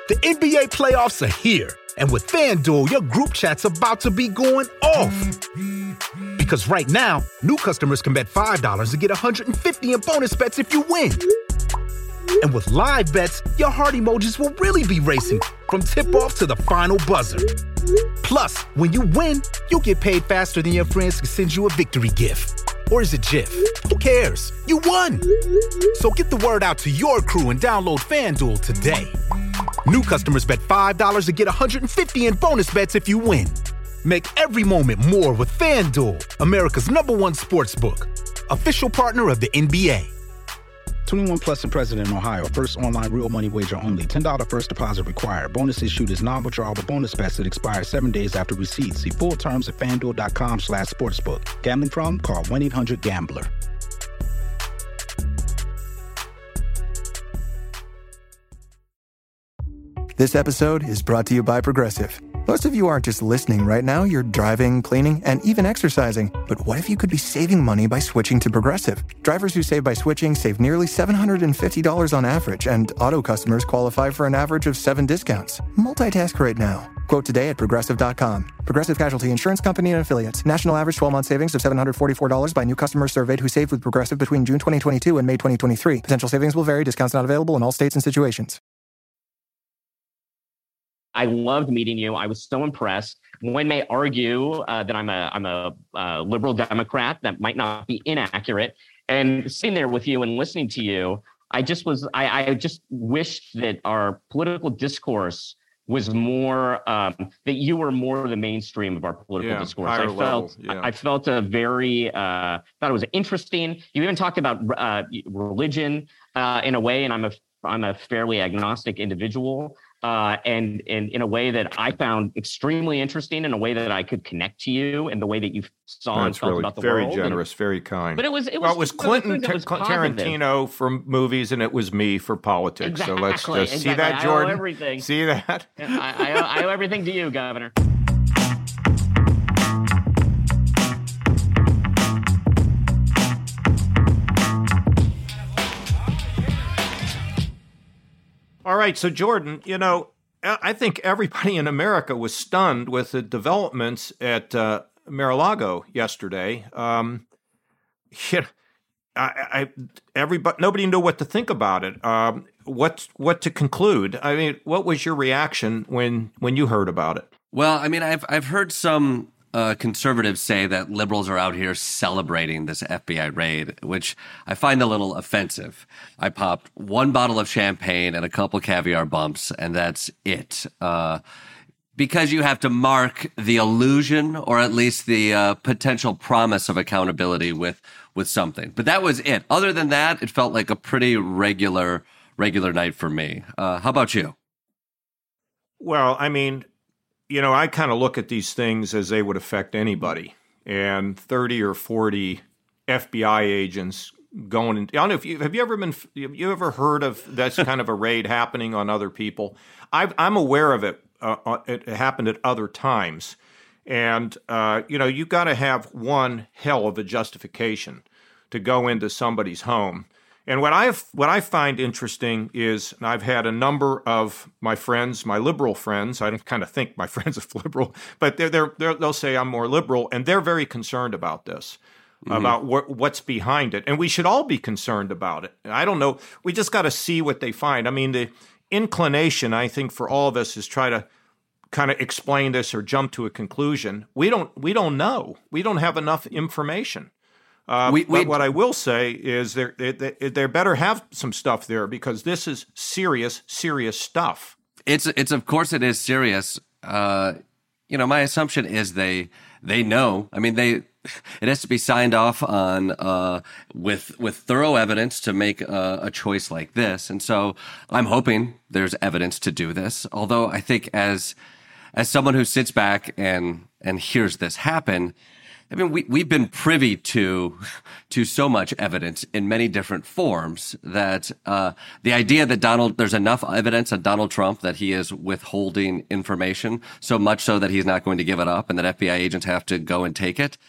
The NBA playoffs are here, and with FanDuel, your group chat's about to be going off. Because right now, new customers can bet $5 and get $150 in bonus bets if you win. And with live bets, your heart emojis will really be racing from tip-off to the final buzzer. Plus, when you win, you'll get paid faster than your friends can send you a victory gift. Or is it GIF? Who cares? You won! So get the word out to your crew and download FanDuel today. New customers bet $5 to get $150 in bonus bets if you win. Make every moment more with FanDuel, America's #1 sportsbook. Official partner of the NBA. 21 plus and present in Ohio. First online real money wager only. $10 first deposit required. Bonus issued is non-withdrawable bonus bets that expire 7 days after receipt. See full terms at FanDuel.com/sportsbook. Gambling problem? Call 1-800-GAMBLER. This episode is brought to you by Progressive. Most of you aren't just listening right now, you're driving, cleaning, and even exercising. But what if you could be saving money by switching to Progressive? Drivers who save by switching save nearly $750 on average, and auto customers qualify for an average of 7 discounts. Multitask right now. Quote today at Progressive.com. Progressive Casualty Insurance Company and Affiliates. National average 12-month savings of $744 by new customers surveyed who saved with Progressive between June 2022 and May 2023. Potential savings will vary. Discounts not available in all states and situations. I loved meeting you. I was so impressed. One may argue that I'm a liberal Democrat. That might not be inaccurate. And sitting there with you and listening to you, I just wished that our political discourse was more that you were more the mainstream of our political discourse. I felt a very thought it was interesting. You even talked about religion in a way, and I'm a fairly agnostic individual. And in a way that I found extremely interesting, in a way that I could connect to you, and the way that you saw and felt about the world. Very generous, very kind. But it was Clinton, Tarantino for movies, and it was me for politics. Exactly, so let's just see that, Jordan. I owe everything. See that? I owe everything to you, Governor. All right, so Jordan, I think everybody in America was stunned with the developments at Mar-a-Lago yesterday. Nobody knew what to think about it. What to conclude? I mean, what was your reaction when you heard about it? Well, I mean, I've heard some conservatives say that liberals are out here celebrating this FBI raid, which I find a little offensive. I popped 1 bottle of champagne and a couple caviar bumps, and that's it. Because you have to mark the illusion, or at least the potential promise of accountability with something. But that was it. Other than that, it felt like a pretty regular night for me. How about you? Well, I mean, I kind of look at these things as they would affect anybody. And 30 or 40 FBI agents going in. I don't know have you ever heard of that's kind of a raid happening on other people? I'm aware of it. It happened at other times. And, you got to have one hell of a justification to go into somebody's home. And what I find interesting is, and I've had a number of my friends, my liberal friends, I don't kind of think my friends are liberal, but they'll say I'm more liberal, and they're very concerned about this, about what's behind it. And we should all be concerned about it. I don't know. We just got to see what they find. I mean, the inclination, I think, for all of us is try to kind of explain this or jump to a conclusion. We don't know. We don't have enough information. But what I will say is there better have some stuff there, because this is serious stuff. It's of course it is serious. My assumption is they know. I mean, it has to be signed off on with thorough evidence to make a choice like this. And so I'm hoping there's evidence to do this. Although I think as someone who sits back and hears this happen, I mean, we've been privy to so much evidence in many different forms that the idea that there's enough evidence on Donald Trump that he is withholding information, so much so that he's not going to give it up and that FBI agents have to go and take it.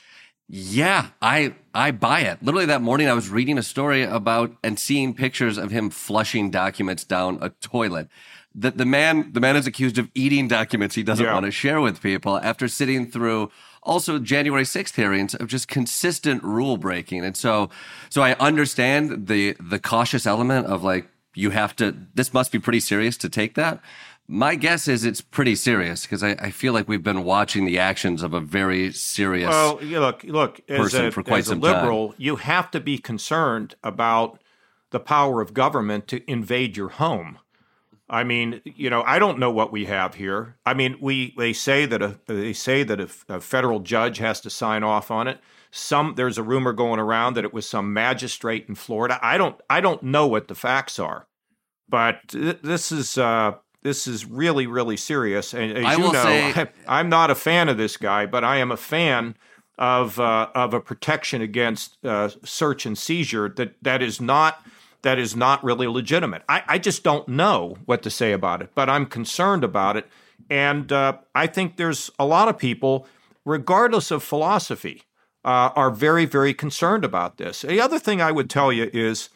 Yeah, I buy it. Literally that morning I was reading a story about and seeing pictures of him flushing documents down a toilet. The man is accused of eating documents he doesn't want to share with people after sitting through also January 6th hearings of just consistent rule breaking. And so I understand the cautious element of like, this must be pretty serious to take that. My guess is it's pretty serious because I feel like we've been watching the actions of a very serious look, person for quite some liberal, time. You have to be concerned about the power of government to invade your home. I mean, I don't know what we have here. I mean, they say that a federal judge has to sign off on it. There's a rumor going around that it was some magistrate in Florida. I don't know what the facts are, but this is really, really serious. And as I'm not a fan of this guy, but I am a fan of a protection against search and seizure that is not really legitimate. I just don't know what to say about it, but I'm concerned about it. And I think there's a lot of people, regardless of philosophy, are very, very concerned about this. The other thing I would tell you is,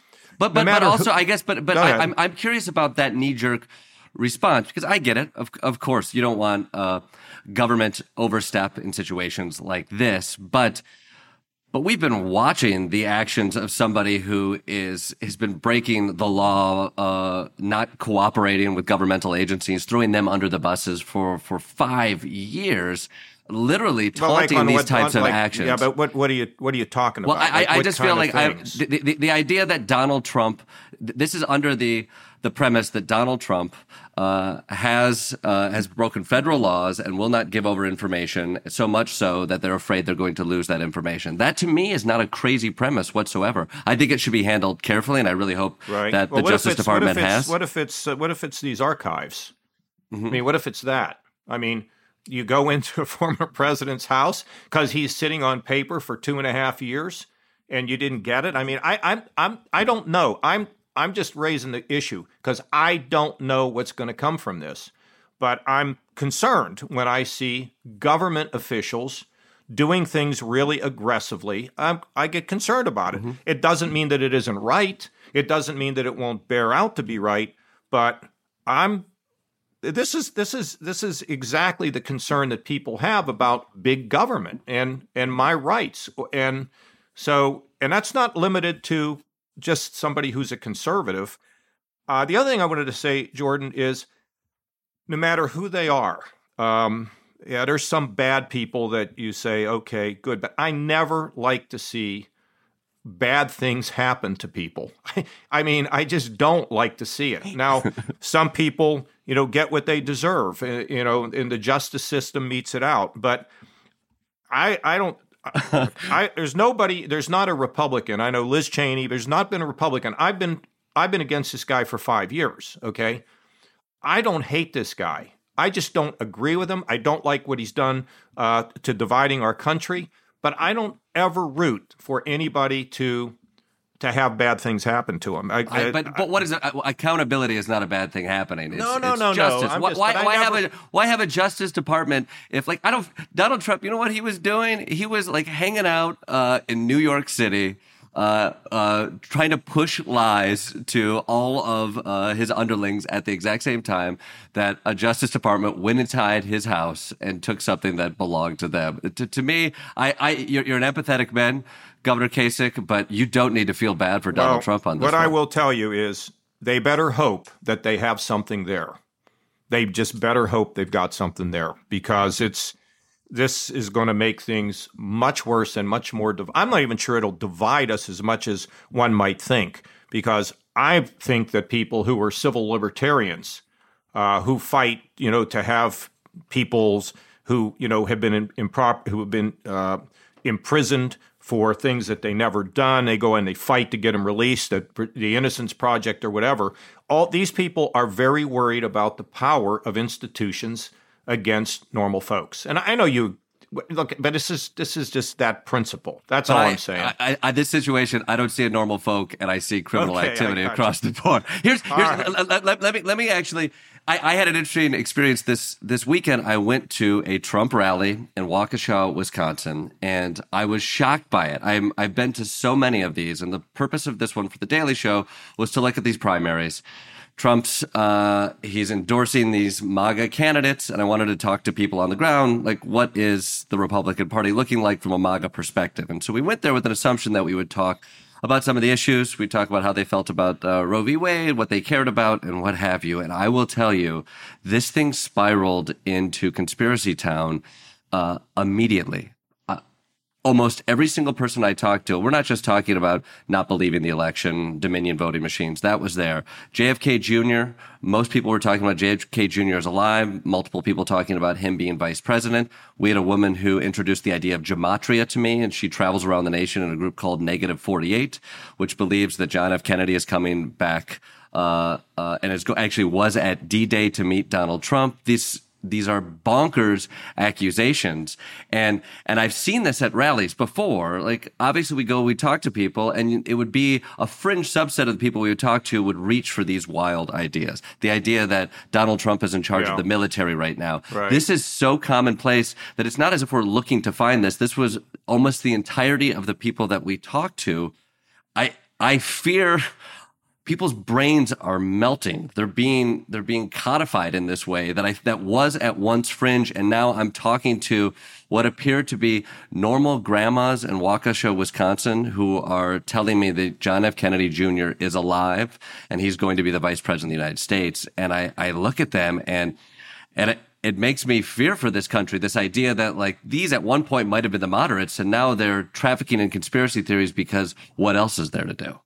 I'm curious about that knee-jerk response because I get it. Of course, you don't want government overstep in situations like this, but we've been watching the actions of somebody who has been breaking the law, not cooperating with governmental agencies, throwing them under the buses for 5 years, literally taunting these types of actions. Yeah, but what are you talking about? Well, I just feel like the idea that Donald Trump, this is under the premise that Donald Trump has broken federal laws and will not give over information, so much so that they're afraid they're going to lose that information. That, to me, is not a crazy premise whatsoever. I think it should be handled carefully, and I really hope that the Justice Department has. What if it's these archives? Mm-hmm. I mean, what if it's that? I mean, you go into a former president's house because he's sitting on paper for 2.5 years, and you didn't get it. I mean, I don't know. I'm just raising the issue because I don't know what's going to come from this. But I'm concerned when I see government officials doing things really aggressively. I get concerned about it. Mm-hmm. It doesn't mean that it isn't right. It doesn't mean that it won't bear out to be right. But this is exactly the concern that people have about big government and my rights. And that's not limited to just somebody who's a conservative. The other thing I wanted to say, Jordan, is no matter who they are, there's some bad people that you say, okay, good, but I never like to see bad things happen to people. I mean, I just don't like to see it. Now, some people, get what they deserve, and the justice system metes it out, but I don't. There's not a Republican. I know Liz Cheney. There's not been a Republican. I've been against this guy for 5 years. Okay, I don't hate this guy. I just don't agree with him. I don't like what he's done to dividing our country. But I don't ever root for anybody to have bad things happen to him. But what is it? Accountability is not a bad thing happening. No. Justice. Why have a Justice Department if Donald Trump? You know what he was doing? He was hanging out in New York City, trying to push lies to all of his underlings at the exact same time that a Justice Department went inside his house and took something that belonged to them. To me, you're an empathetic man, Governor Kasich, but you don't need to feel bad for Donald Trump on this. What I will tell you is they better hope that they have something there. They just better hope they've got something there because this is going to make things much worse and much more. I'm not even sure it'll divide us as much as one might think, because I think that people who are civil libertarians, who fight, to have peoples who, have been imprisoned for things that they never done, they go and they fight to get them released, the Innocence Project or whatever. All these people are very worried about the power of institutions against normal folks. And I know you look, but this is just that principle. That's all I'm saying. This situation, I don't see a normal folk, and I see criminal activity across the board. Let me actually. I had an interesting experience this weekend. I went to a Trump rally in Waukesha, Wisconsin, and I was shocked by it. I've been to so many of these, and the purpose of this one for the Daily Show was to look at these primaries. Trump's he's endorsing these MAGA candidates, and I wanted to talk to people on the ground, like, what is the Republican Party looking like from a MAGA perspective? And so we went there with an assumption that we would talk about some of the issues. We talk about how they felt about Roe v. Wade, what they cared about, and what have you. And I will tell you, this thing spiraled into conspiracy town immediately. Almost every single person I talked to, we're not just talking about not believing the election, Dominion voting machines. That was there. JFK Jr., most people were talking about JFK Jr. is alive. Multiple people talking about him being vice president. We had a woman who introduced the idea of gematria to me, and she travels around the nation in a group called Negative 48, which believes that John F. Kennedy is coming back and actually was at D-Day to meet Donald Trump. These are bonkers accusations. And I've seen this at rallies before. Like, obviously we talk to people, and it would be a fringe subset of the people we would talk to would reach for these wild ideas. The idea that Donald Trump is in charge of the military right now. Right. This is so commonplace that it's not as if we're looking to find this. This was almost the entirety of the people that we talked to. I fear people's brains are melting. They're being codified in this way that was at once fringe, and now I'm talking to what appear to be normal grandmas in Waukesha, Wisconsin, who are telling me that John F. Kennedy Jr. is alive and he's going to be the vice president of the United States. And I look at them and it makes me fear for this country. This idea that, like, these at one point might have been the moderates, and now they're trafficking in conspiracy theories because what else is there to do?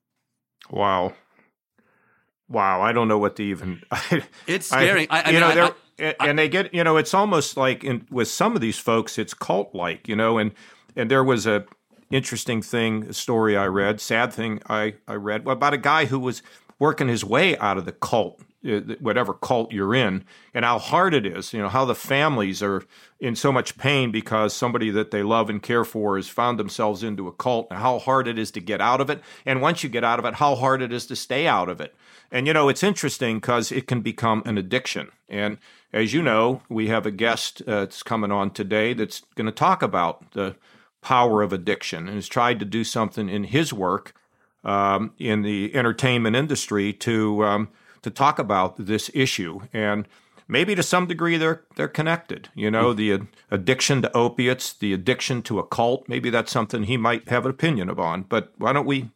Wow, I don't know what to even. It's scary. And they get, it's almost like with some of these folks, it's cult-like, and there was a interesting story I read, sad thing I read about a guy who was working his way out of the cult, whatever cult you're in, and how hard it is, how the families are in so much pain because somebody that they love and care for has found themselves into a cult, and how hard it is to get out of it. And once you get out of it, how hard it is to stay out of it. And, it's interesting because it can become an addiction. And as you know, we have a guest that's coming on today that's going to talk about the power of addiction and has tried to do something in his work in the entertainment industry to talk about this issue. And maybe to some degree they're connected. The addiction to opiates, the addiction to a cult, maybe that's something he might have an opinion on. But why don't we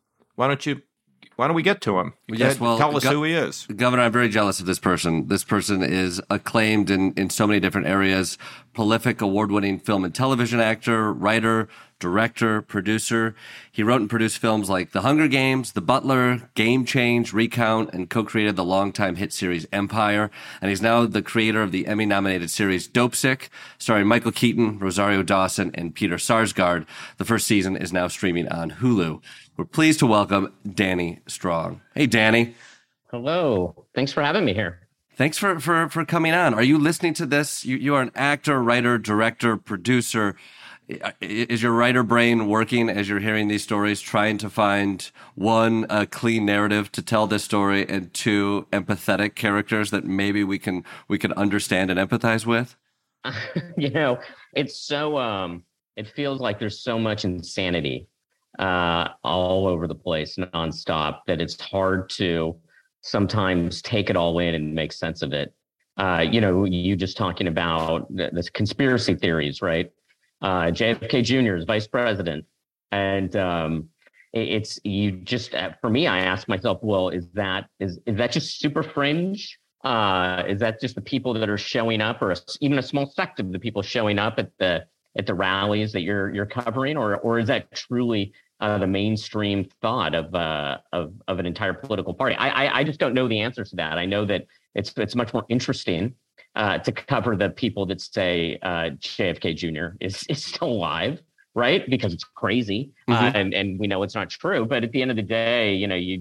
get to him? Yes, well, tell us who he is. Governor, I'm very jealous of this person. This person is acclaimed in so many different areas. Prolific, award-winning film and television actor, writer, director, producer. He wrote and produced films like The Hunger Games, The Butler, Game Change, Recount, and co-created the longtime hit series Empire. And he's now the creator of the Emmy-nominated series Dopesick, starring Michael Keaton, Rosario Dawson, and Peter Sarsgaard. The first season is now streaming on Hulu. We're pleased to welcome Danny Strong. Hey, Danny. Hello. Thanks for having me here. Thanks for coming on. Are you listening to this? You are an actor, writer, director, producer. Is your writer brain working as you're hearing these stories, trying to find, one, a clean narrative to tell this story, and two, empathetic characters that maybe we can understand and empathize with? It's so it feels like there's so much insanity all over the place, nonstop, that it's hard to sometimes take it all in and make sense of it. You just talking about this conspiracy theories, right? JFK Jr. is vice president. And it's you just, for me, I ask myself, well, is that just super fringe? Is that just the people that are showing up, or even a small sect of the people showing up at the rallies that you're covering, or is that truly the mainstream thought of an entire political party? I just don't know the answers to that. I know that it's much more interesting to cover the people that say JFK Jr. is still alive, right? Because it's crazy, and we know it's not true. But at the end of the day,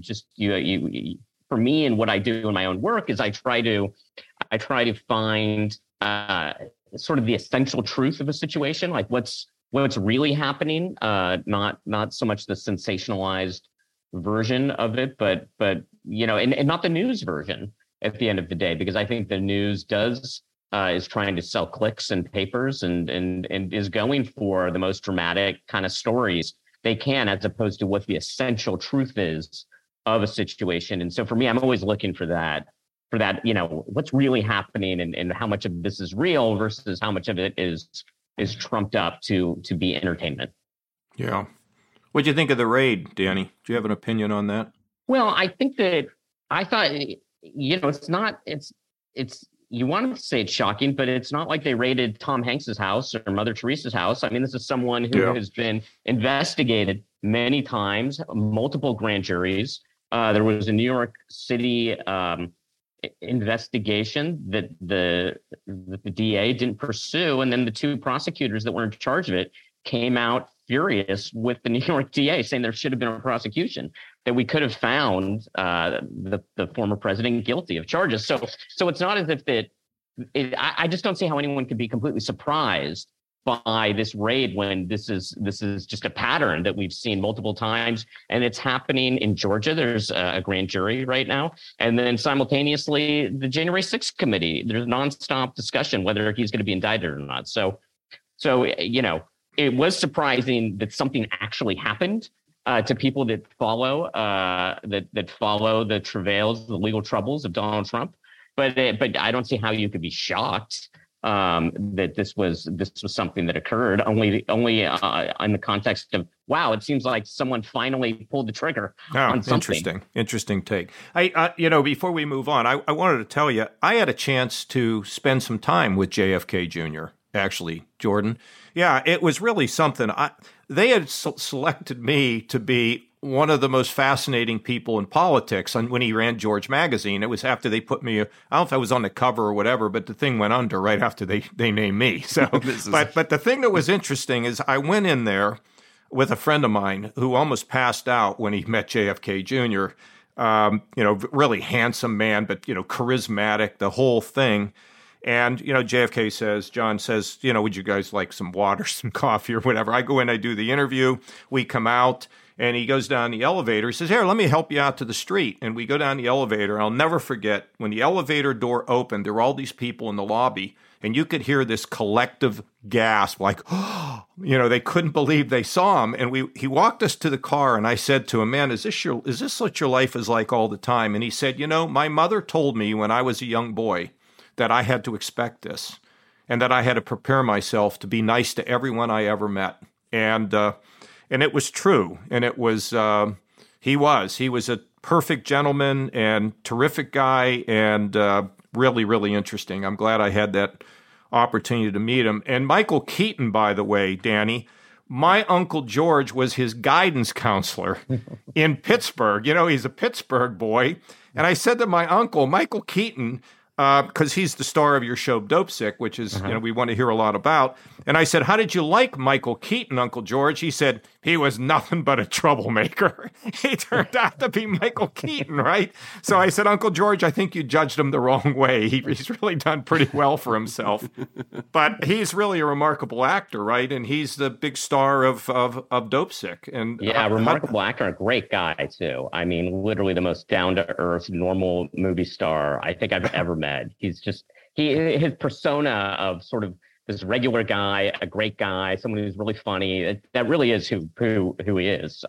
you for me, and what I do in my own work is I try to find sort of the essential truth of a situation, like what's really happening, not so much the sensationalized version of it, but and not the news version at the end of the day, because I think the news is trying to sell clicks and papers and is going for the most dramatic kind of stories they can, as opposed to what the essential truth is of a situation. And so for me, I'm always looking for that, what's really happening and how much of this is real versus how much of it is trumped up to be entertainment. Yeah. What'd you think of the raid, Danny? Do you have an opinion on that? Well, I thought, it's you want to say it's shocking, but it's not like they raided Tom Hanks's house or Mother Teresa's house. I mean, this is someone who has been investigated many times, multiple grand juries. There was a New York City investigation that the DA didn't pursue, and then the two prosecutors that were in charge of it came out furious with the New York DA, saying there should have been a prosecution, that we could have found the former president guilty of charges. So it's not as if I just don't see how anyone could be completely surprised by this raid when this is just a pattern that we've seen multiple times, and it's happening in Georgia. There's a grand jury right now, and then simultaneously the January 6th committee. There's nonstop discussion whether he's going to be indicted or not. So it was surprising that something actually happened to people that follow the travails, the legal troubles of Donald Trump. But I don't see how you could be shocked that this was something that occurred only in the context of, wow, it seems like someone finally pulled the trigger on something. Interesting take. Before we move on, I wanted to tell you, I had a chance to spend some time with JFK Jr., actually, Jordan. Yeah, it was really something. They had selected me to be one of the most fascinating people in politics. And when he ran George Magazine, it was after they put me, I don't know if I was on the cover or whatever, but the thing went under right after they named me. So, but the thing that was interesting is I went in there with a friend of mine who almost passed out when he met JFK Jr., really handsome man, but, charismatic, the whole thing. And, JFK says, John says, would you guys like some water, some coffee or whatever? I go in, I do the interview, we come out, and he goes down the elevator. He says, here, let me help you out to the street. And we go down the elevator. I'll never forget when the elevator door opened, there were all these people in the lobby, and you could hear this collective gasp, like, they couldn't believe they saw him. And he walked us to the car, and I said to him, man, is this what your life is like all the time? And he said, my mother told me when I was a young boy that I had to expect this and that I had to prepare myself to be nice to everyone I ever met. And it was true. And it was, he was a perfect gentleman and terrific guy and really, really interesting. I'm glad I had that opportunity to meet him. And Michael Keaton, by the way, Danny, my Uncle George was his guidance counselor in Pittsburgh. He's a Pittsburgh boy. And I said to my uncle, Michael Keaton, because he's the star of your show, Dopesick, which is, we want to hear a lot about. And I said, how did you like Michael Keaton, Uncle George? He said, he was nothing but a troublemaker. He turned out to be Michael Keaton, right? So I said, Uncle George, I think you judged him the wrong way. He's really done pretty well for himself. But he's really a remarkable actor, right? And he's the big star of Dopesick. And remarkable actor, a great guy, too. I mean, literally the most down-to-earth, normal movie star I think I've ever met. He's just, his persona of sort of this regular guy, a great guy, someone who's really funny. That really is who he is.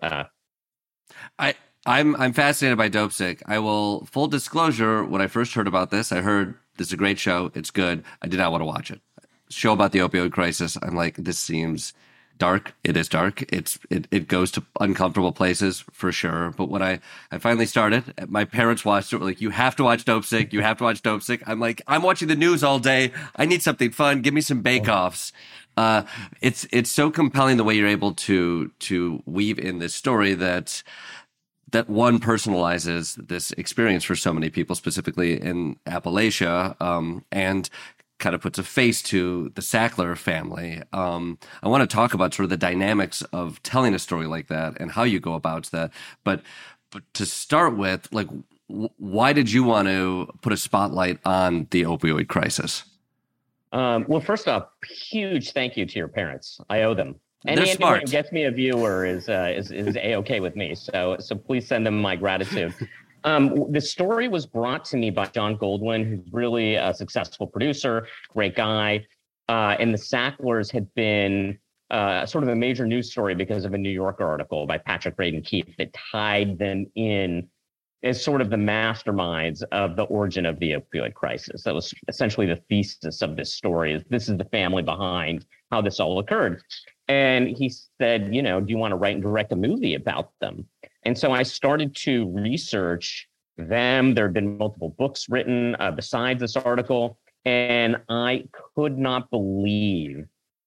I'm fascinated by Dopesick. I will, full disclosure, when I first heard about this, I heard this is a great show. It's good. I did not want to watch it. Show about the opioid crisis. I'm like, this seems dark. It is dark. It goes to uncomfortable places for sure. But when I finally started, my parents watched it. Were like, you have to watch Dopesick. You have to watch Dopesick. I'm like, I'm watching the news all day. I need something fun. Give me some bake-offs. It's so compelling the way you're able to weave in this story that one personalizes this experience for so many people, specifically in Appalachia, and kind of puts a face to the Sackler family. I want to talk about sort of the dynamics of telling a story like that and how you go about that. But to start with, like, why did you want to put a spotlight on the opioid crisis? Well, first off, huge thank you to your parents. I owe them. They're smart. Anyone who gets me a viewer is A-okay with me. So please send them my gratitude. The story was brought to me by John Goldwyn, who's really a successful producer, great guy. And the Sacklers had been sort of a major news story because of a New Yorker article by Patrick Radden Keefe that tied them in as sort of the masterminds of the origin of the opioid crisis. That was essentially the thesis of this story. Is this is the family behind how this all occurred. And he said, do you want to write and direct a movie about them? And so I started to research them. There had been multiple books written besides this article, and I could not believe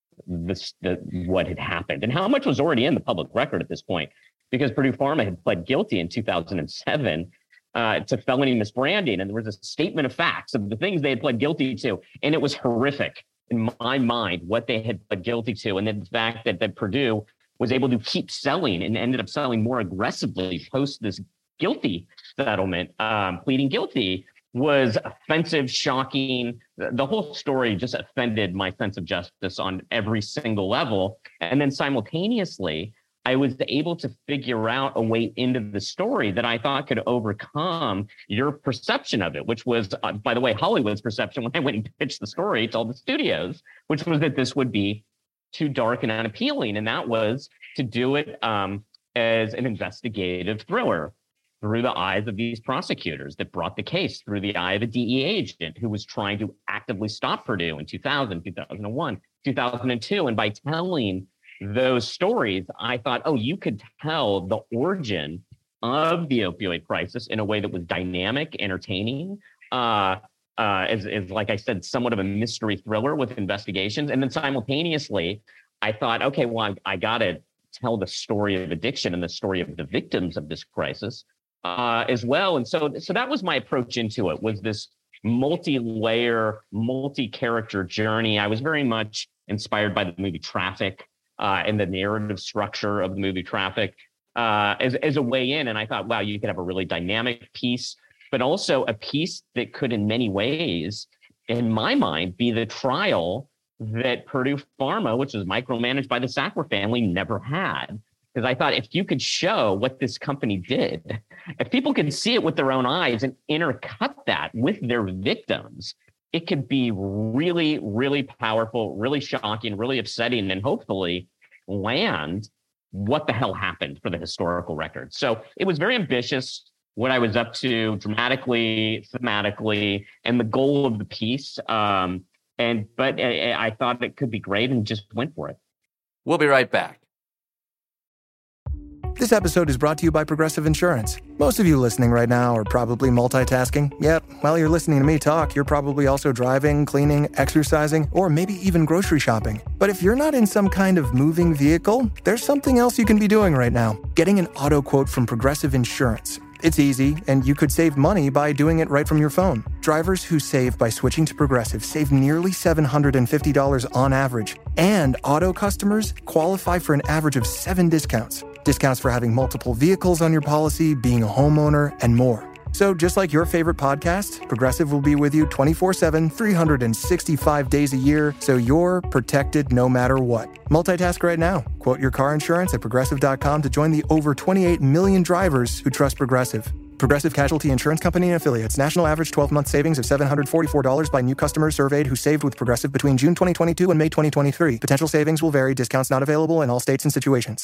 what had happened and how much was already in the public record at this point, because Purdue Pharma had pled guilty in 2007 to felony misbranding, and there was a statement of facts of the things they had pled guilty to, and it was horrific in my mind what they had pled guilty to, and then the fact that Purdue was able to keep selling and ended up selling more aggressively post this guilty settlement, pleading guilty, was offensive, shocking. The whole story just offended my sense of justice on every single level. And then simultaneously, I was able to figure out a way into the story that I thought could overcome your perception of it, which was, by the way, Hollywood's perception when I went and pitched the story to all the studios, which was that this would be too dark and unappealing. And that was to do it as an investigative thriller through the eyes of these prosecutors that brought the case, through the eye of a DEA agent who was trying to actively stop Purdue in 2000, 2001, 2002. And by telling those stories, I thought, you could tell the origin of the opioid crisis in a way that was dynamic, entertaining, as like I said, somewhat of a mystery thriller with investigations. And then simultaneously, I thought, okay, well, I got to tell the story of addiction and the story of the victims of this crisis as well. And so that was my approach into it, was this multi-layer, multi-character journey. I was very much inspired by the movie Traffic and the narrative structure of the movie Traffic as a way in. And I thought, wow, you could have a really dynamic piece, but also a piece that could in many ways, in my mind, be the trial that Purdue Pharma, which was micromanaged by the Sackler family, never had. Because I thought if you could show what this company did, if people could see it with their own eyes and intercut that with their victims, it could be really, really powerful, really shocking, really upsetting, and hopefully land what the hell happened for the historical record. So it was very ambitious, what I was up to dramatically, thematically, and the goal of the piece. But I thought it could be great and just went for it. We'll be right back. This episode is brought to you by Progressive Insurance. Most of you listening right now are probably multitasking. Yep, while you're listening to me talk, you're probably also driving, cleaning, exercising, or maybe even grocery shopping. But if you're not in some kind of moving vehicle, there's something else you can be doing right now. Getting an auto quote from Progressive Insurance. It's easy, and you could save money by doing it right from your phone. Drivers who save by switching to Progressive save nearly $750 on average. And auto customers qualify for an average of 7 discounts. Discounts for having multiple vehicles on your policy, being a homeowner, and more. So just like your favorite podcast, Progressive will be with you 24/7, 365 days a year, so you're protected no matter what. Multitask right now. Quote your car insurance at Progressive.com to join the over 28 million drivers who trust Progressive. Progressive Casualty Insurance Company and Affiliates. National average 12-month savings of $744 by new customers surveyed who saved with Progressive between June 2022 and May 2023. Potential savings will vary. Discounts not available in all states and situations.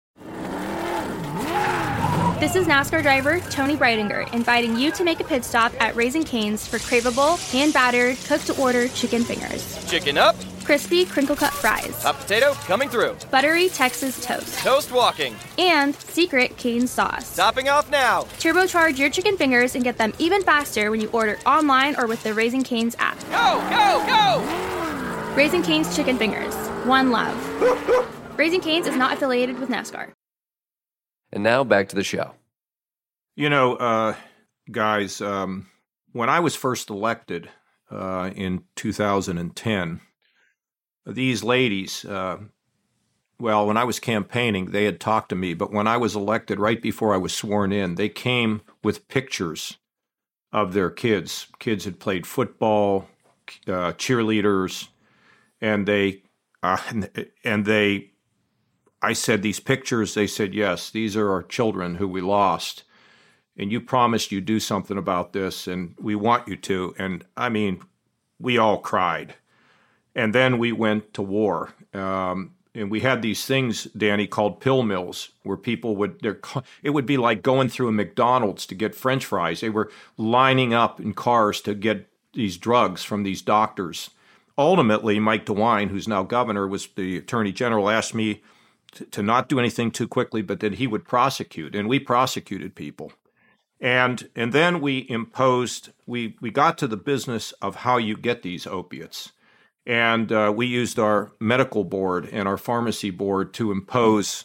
This is NASCAR driver Tony Breidinger inviting you to make a pit stop at Raising Cane's for craveable, hand-battered, cooked-to-order chicken fingers. Chicken up. Crispy, crinkle-cut fries. Hot potato coming through. Buttery Texas toast. Toast walking. And secret Cane's sauce. Topping off now. Turbocharge your chicken fingers and get them even faster when you order online or with the Raising Cane's app. Go, go, go! Raising Cane's chicken fingers. One love. Raising Cane's is not affiliated with NASCAR. And now back to the show. Guys, when I was first elected in 2010, these ladies, when I was campaigning, they had talked to me, but when I was elected, right before I was sworn in, they came with pictures of their kids. Kids had played football, cheerleaders, and I said, these pictures, they said, yes, these are our children who we lost. And you promised you'd do something about this, and we want you to. And I mean, we all cried. And then we went to war. And we had these things, Danny, called pill mills, where people it would be like going through a McDonald's to get French fries. They were lining up in cars to get these drugs from these doctors. Ultimately, Mike DeWine, who's now governor, was the attorney general, asked me to not do anything too quickly, but that he would prosecute. And we prosecuted people. And then we got to the business of how you get these opiates. And we used our medical board and our pharmacy board to impose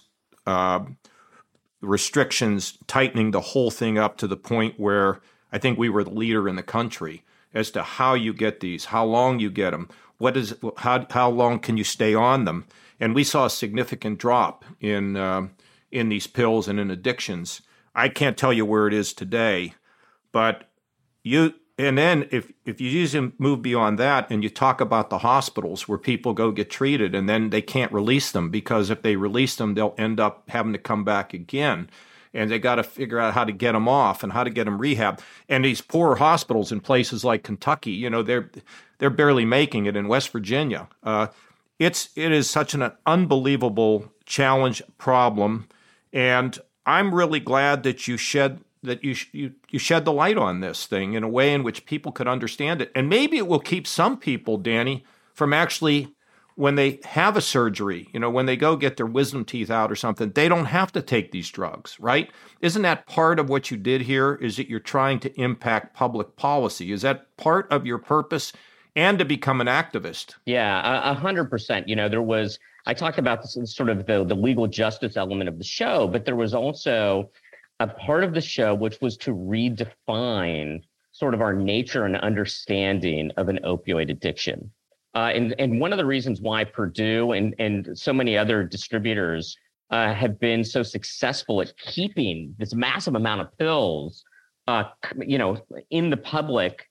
restrictions, tightening the whole thing up to the point where I think we were the leader in the country as to how you get these, how long you get them, how long can you stay on them. And we saw a significant drop in these pills and in addictions. I can't tell you where it is today, but and then if you usually move beyond that and you talk about the hospitals where people go get treated and then they can't release them, because if they release them, they'll end up having to come back again. And they got to figure out how to get them off and how to get them rehab. And these poor hospitals in places like Kentucky, they're barely making it. In West Virginia, it is such an unbelievable challenge problem. And I'm really glad that you shed the light on this thing in a way in which people could understand it. And maybe it will keep some people, Danny, from actually, when they have a surgery, when they go get their wisdom teeth out or something, they don't have to take these drugs, right? Isn't that part of what you did here, is that you're trying to impact public policy? Is that part of your purpose, and to become an activist? Yeah, 100%. I talked about this sort of the legal justice element of the show, but there was also a part of the show which was to redefine sort of our nature and understanding of an opioid addiction. And one of the reasons why Purdue and so many other distributors have been so successful at keeping this massive amount of pills, in the public,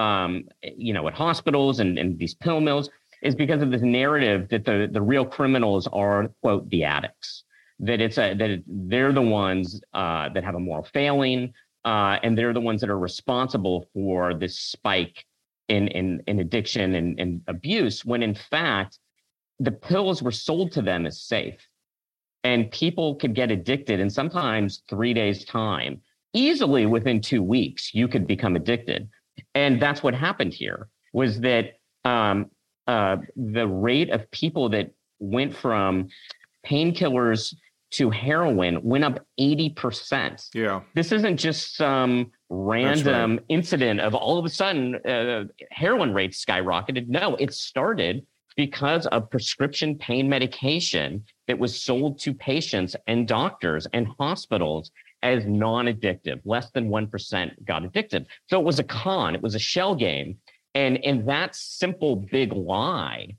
at hospitals and these pill mills, is because of this narrative that the real criminals are, quote, the addicts. That they're the ones that have a moral failing, and they're the ones that are responsible for this spike in addiction and abuse, when in fact the pills were sold to them as safe, and people could get addicted in sometimes 3 days' time. Easily within 2 weeks, you could become addicted, and that's what happened here. Was that the rate of people that went from painkillers to heroin went up 80%. Yeah. This isn't just some random incident of all of a sudden heroin rates skyrocketed. No, it started because of prescription pain medication that was sold to patients and doctors and hospitals as non-addictive. Less than 1% got addicted. So it was a con. It was a shell game. And that simple big lie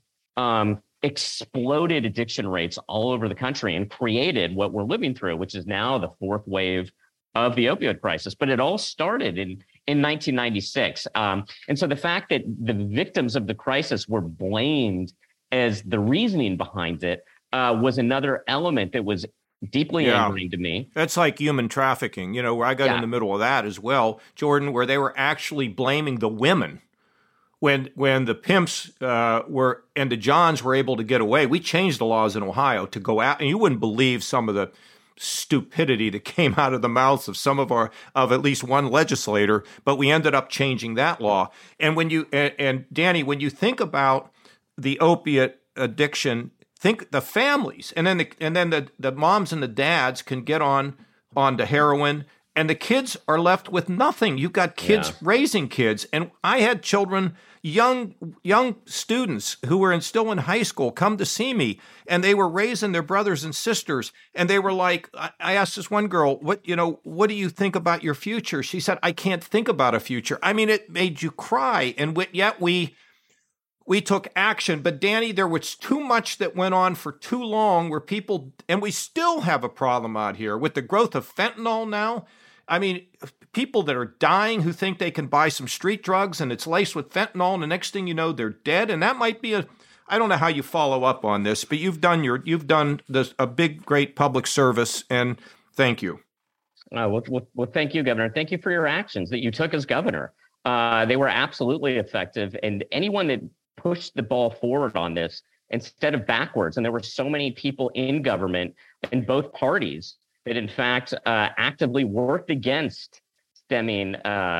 exploded addiction rates all over the country and created what we're living through, which is now the fourth wave of the opioid crisis. But it all started in 1996. And so the fact that the victims of the crisis were blamed as the reasoning behind it was another element that was deeply angering to me. That's like human trafficking, where I got in the middle of that as well, Jordan, where they were actually blaming the women. When the pimps and the Johns were able to get away, we changed the laws in Ohio to go out, and you wouldn't believe some of the stupidity that came out of the mouths of of at least one legislator, but we ended up changing that law. And and Danny, when you think about the opiate addiction, think the families, and then the moms and the dads can get onto heroin. And the kids are left with nothing. You've got kids raising kids. And I had children, young students who were still in high school, come to see me, and they were raising their brothers and sisters. And they were like, I asked this one girl, what do you think about your future? She said, I can't think about a future. I mean, it made you cry. And yet we took action. But Danny, there was too much that went on for too long where people, and we still have a problem out here with the growth of fentanyl now. I mean, people that are dying who think they can buy some street drugs and it's laced with fentanyl, and the next thing you know, they're dead. And that might be I don't know how you follow up on this, but you've done a big, great public service, and thank you. Well, thank you, Governor. Thank you for your actions that you took as governor. They were absolutely effective, and anyone that pushed the ball forward on this instead of backwards, and there were so many people in government in both parties that, in fact, actively worked against stemming,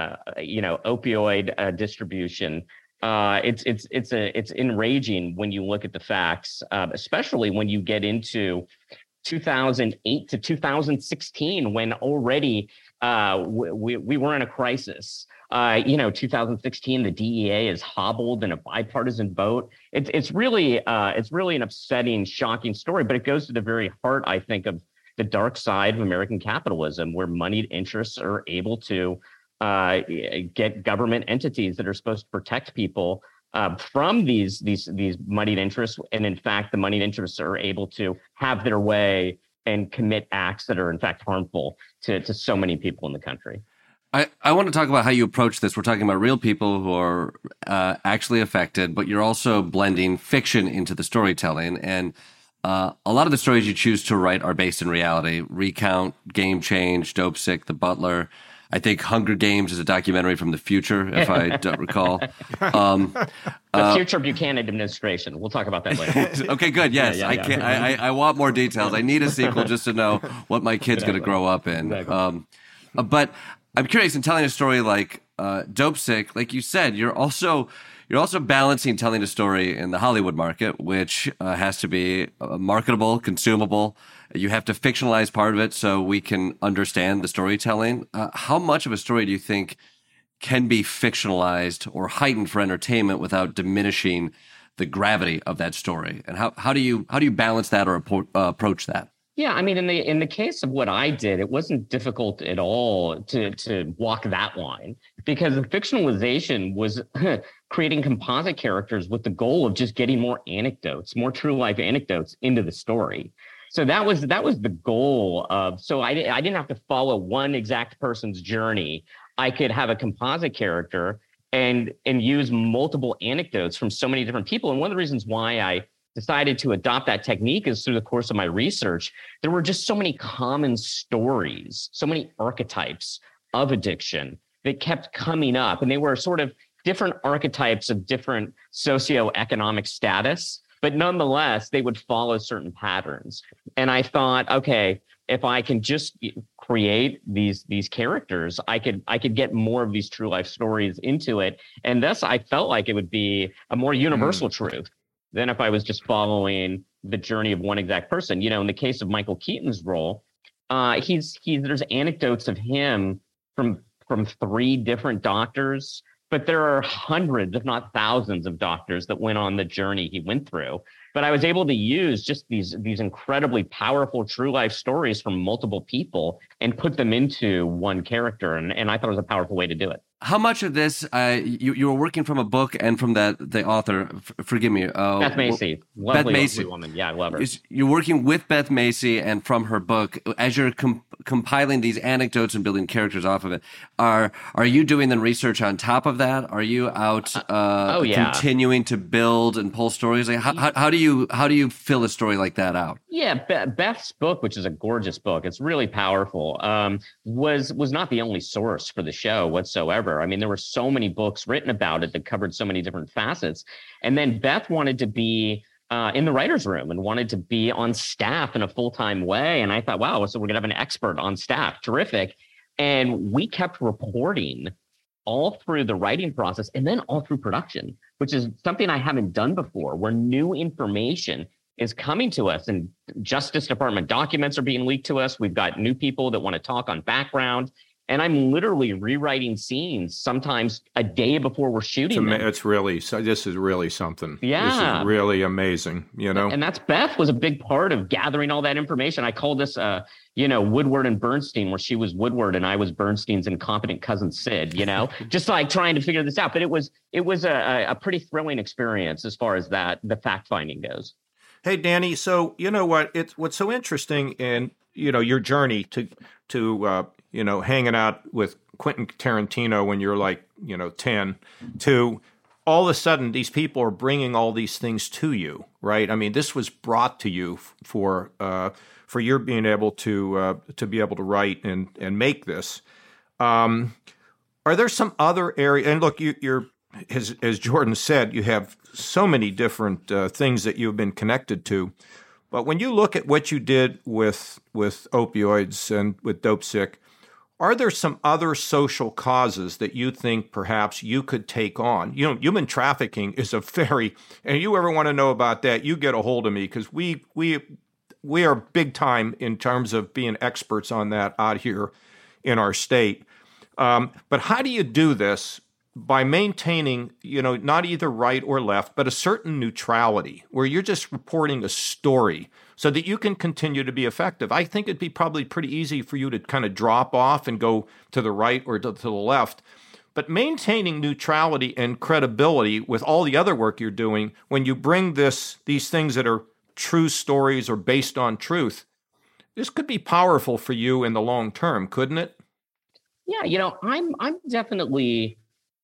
opioid distribution. It's enraging when you look at the facts, especially when you get into 2008 to 2016, when already we were in a crisis. 2016, the DEA is hobbled in a bipartisan vote. It's really an upsetting, shocking story, but it goes to the very heart, I think, of the dark side of American capitalism, where moneyed interests are able to get government entities that are supposed to protect people from these moneyed interests, and in fact, the moneyed interests are able to have their way and commit acts that are in fact harmful to so many people in the country. I want to talk about how you approach this. We're talking about real people who are actually affected, but you're also blending fiction into the storytelling. And a lot of the stories you choose to write are based in reality. Recount, Game Change, Dopesick, The Butler. I think Hunger Games is a documentary from the future, if I don't recall. The future Buchanan administration. We'll talk about that later. Okay, good. Yes, yeah. I want more details. I need a sequel just to know what my kid's going to grow up in. Exactly. But I'm curious, in telling a story like Dopesick, like you said, you're also balancing telling a story in the Hollywood market, which has to be marketable, consumable. You have to fictionalize part of it so we can understand the storytelling. How much of a story do you think can be fictionalized or heightened for entertainment without diminishing the gravity of that story? And how do you balance that or approach that? Yeah, I mean, in the case of what I did, it wasn't difficult at all to walk that line, because the fictionalization was creating composite characters with the goal of just getting more anecdotes, more true life anecdotes into the story. So that was the goal of. So I didn't have to follow one exact person's journey. I could have a composite character and use multiple anecdotes from so many different people. And one of the reasons why I decided to adopt that technique is through the course of my research, there were just so many common stories, so many archetypes of addiction that kept coming up. And they were sort of different archetypes of different socioeconomic status, but nonetheless, they would follow certain patterns. And I thought, okay, if I can just create these characters, I could get more of these true life stories into it. And thus I felt like it would be a more universal truth than if I was just following the journey of one exact person. In the case of Michael Keaton's role, there's anecdotes of him from 3 different doctors, but there are hundreds, if not thousands, of doctors that went on the journey he went through. But I was able to use just these incredibly powerful true life stories from multiple people and put them into one character. And I thought it was a powerful way to do it. How much of this, you were working from a book and from the author, forgive me. Beth Macy. Lovely woman. Yeah, I love her. You're working with Beth Macy and from her book. As you're compiling these anecdotes and building characters off of it, are you doing the research on top of that? Are you out continuing to build and pull stories? Like, how do you fill a story like that out? Yeah, Beth's book, which is a gorgeous book, it's really powerful, was not the only source for the show whatsoever. I mean, there were so many books written about it that covered so many different facets. And then Beth wanted to be in the writer's room and wanted to be on staff in a full-time way. And I thought, wow, so we're going to have an expert on staff. Terrific. And we kept reporting all through the writing process and then all through production, which is something I haven't done before, where new information is coming to us and Justice Department documents are being leaked to us. We've got new people that want to talk on background. And I'm literally rewriting scenes sometimes a day before we're shooting them. It's really, this is really something. Yeah. This is really amazing, And that's Beth was a big part of gathering all that information. I call this, Woodward and Bernstein, where she was Woodward and I was Bernstein's incompetent cousin Sid, just like trying to figure this out. But it was a pretty thrilling experience as far as the fact finding goes. Hey, Danny, so you know what? What's so interesting in, your journey to hanging out with Quentin Tarantino when you're like, 10, to all of a sudden these people are bringing all these things to you, right? I mean, this was brought to you for your being able to be able to write and make this. Are there some other area? And look, you're as Jordan said, you have so many different things that you've been connected to. But when you look at what you did with opioids and with Dopesick, are there some other social causes that you think perhaps you could take on? Human trafficking is and you ever want to know about that, you get a hold of me, because we are big time in terms of being experts on that out here in our state. But how do you do this by maintaining, not either right or left, but a certain neutrality where you're just reporting a story so that you can continue to be effective? I think it'd be probably pretty easy for you to kind of drop off and go to the right or to the left. But maintaining neutrality and credibility with all the other work you're doing, when you bring these things that are true stories or based on truth, this could be powerful for you in the long term, couldn't it? Yeah, I'm definitely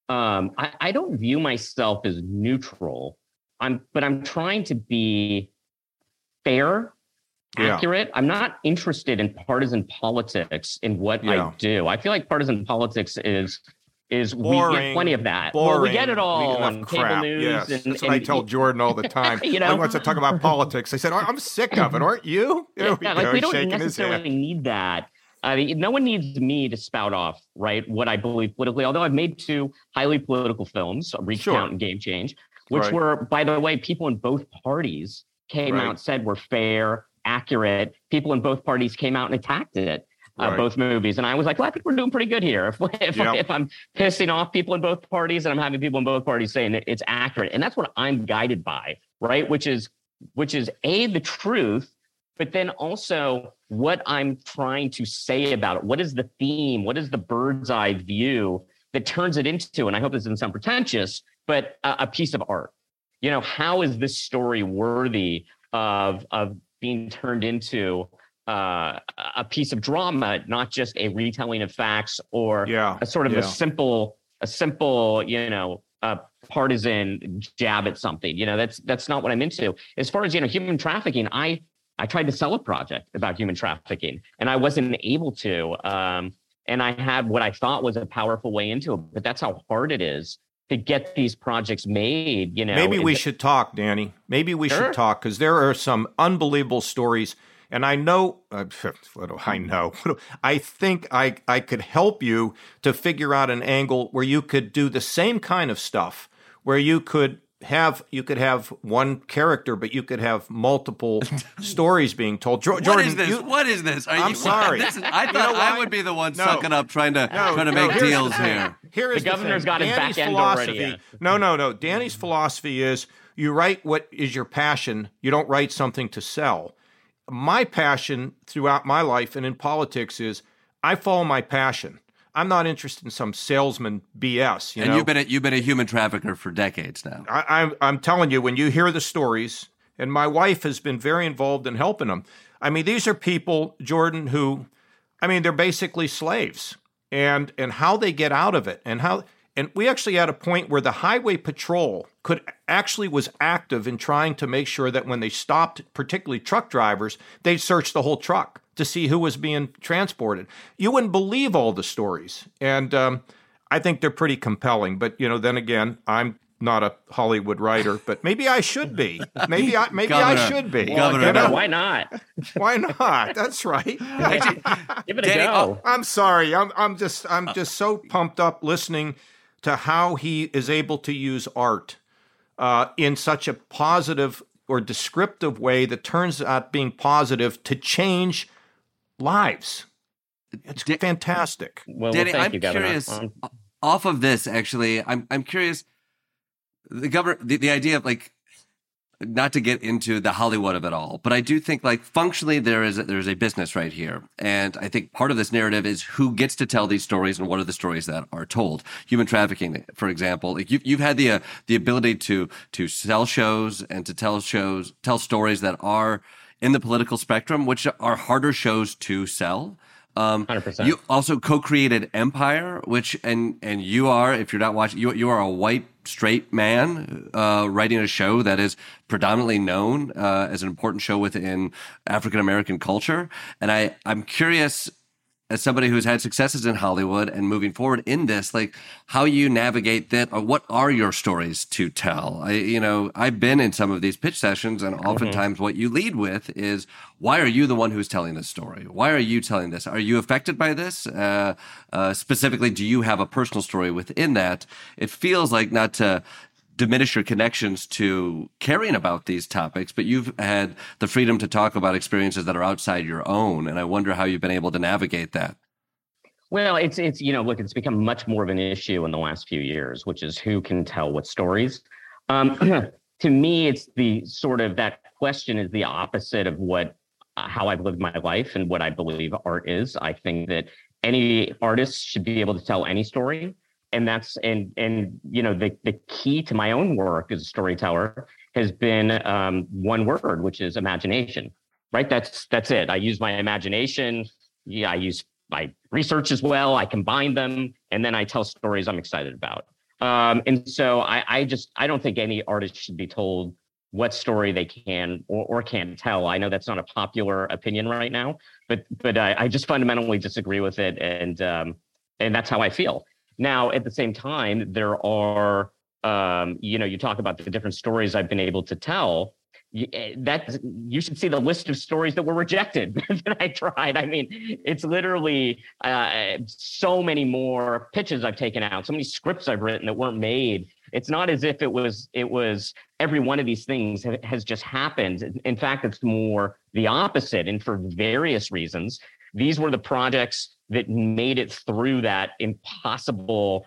I don't view myself as neutral. But I'm trying to be fair, accurate. I'm not interested in partisan politics in what I do. I feel like partisan politics is boring, we get plenty of that. Boring, well, we get it all on cable news. Yes, that's what I tell Jordan all the time. He wants to talk about politics. I said, I'm sick of it, aren't you? We don't necessarily need that. No one needs me to spout off, right, what I believe politically, although I've made 2 highly political films, Reach, Count, and Game Change, which were, by the way, people in both parties came out and said were fair, accurate. People in both parties came out and attacked it, both movies. And I was like, well, I think we're doing pretty good here. If I'm pissing off people in both parties and I'm having people in both parties saying that it's accurate. And that's what I'm guided by, right, which is A, the truth, but then also what I'm trying to say about it. What is the theme? What is the bird's eye view that turns it into, and I hope this doesn't sound pretentious, but a piece of art? How is this story worthy of being turned into a piece of drama, not just a retelling of facts or a sort of a simple, partisan jab at something? That's not what I'm into. As far as, human trafficking, I tried to sell a project about human trafficking and I wasn't able to. And I had what I thought was a powerful way into it, but that's how hard it is to get these projects made. Maybe we should talk, Danny. Maybe we should talk, because there are some unbelievable stories. And I know, what do I know? I think I could help you to figure out an angle where you could do the same kind of stuff, where you could have one character, but you could have multiple stories being told. Jordan, what is this? I'm sorry. I thought I would be the one sucking up trying to make deals here. The governor's got his back end already. No. Danny's philosophy is you write what is your passion. You don't write something to sell. My passion throughout my life and in politics is I follow my passion. I'm not interested in some salesman BS. And you've been a human trafficker for decades now. I'm telling you, when you hear the stories, and my wife has been very involved in helping them. I mean, these are people, Jordan, who, they're basically slaves, and how they get out of it, and we actually had a point where the highway patrol was active in trying to make sure that when they stopped, particularly truck drivers, they'd search the whole truck to see who was being transported. You wouldn't believe all the stories. And I think they're pretty compelling. But, then again, I'm not a Hollywood writer, but maybe I should be. Maybe I should be. Governor, why not? Why not? That's right. Give it a go. I'm sorry. I'm just so pumped up listening to how he is able to use art in such a positive or descriptive way that turns out being positive to change lives. It's fantastic. Well, Danny, thank I'm you, Governor. curious. Off of this, actually, I'm curious. The idea of not to get into the Hollywood of it all, but I do think functionally there's a business right here, and I think part of this narrative is who gets to tell these stories and what are the stories that are told. Human trafficking, for example, you've had the ability to sell shows and to tell stories that are in the political spectrum, which are harder shows to sell. 100%. You also co-created Empire, which and you are, if you're not watching, you are a white straight man writing a show that is predominantly known as an important show within African American culture. And I'm curious, as somebody who's had successes in Hollywood and moving forward in this, like how you navigate that, or what are your stories to tell? I've been in some of these pitch sessions, and oftentimes what you lead with is, why are you the one who's telling this story? Why are you telling this? Are you affected by this? Specifically, do you have a personal story within that? It feels like, not to diminish your connections to caring about these topics, but you've had the freedom to talk about experiences that are outside your own. And I wonder how you've been able to navigate that. Well, it's it's become much more of an issue in the last few years, which is who can tell what stories. To me, it's the sort of, that question is the opposite of how I've lived my life and what I believe art is. I think that any artist should be able to tell any story. And that's, the key to my own work as a storyteller has been one word, which is imagination, right? That's it. I use my imagination. Yeah, I use my research as well. I combine them, and then I tell stories I'm excited about. And so I don't think any artist should be told what story they can or can't tell. I know that's not a popular opinion right now, but I just fundamentally disagree with it, and that's how I feel. Now, at the same time, there are, you talk about the different stories I've been able to tell. You should see the list of stories that were rejected that I tried. I mean, it's literally so many more pitches I've taken out, so many scripts I've written that weren't made. It's not as if it was every one of these things has just happened. In fact, it's more the opposite. And for various reasons, these were the projects that made it through that impossible,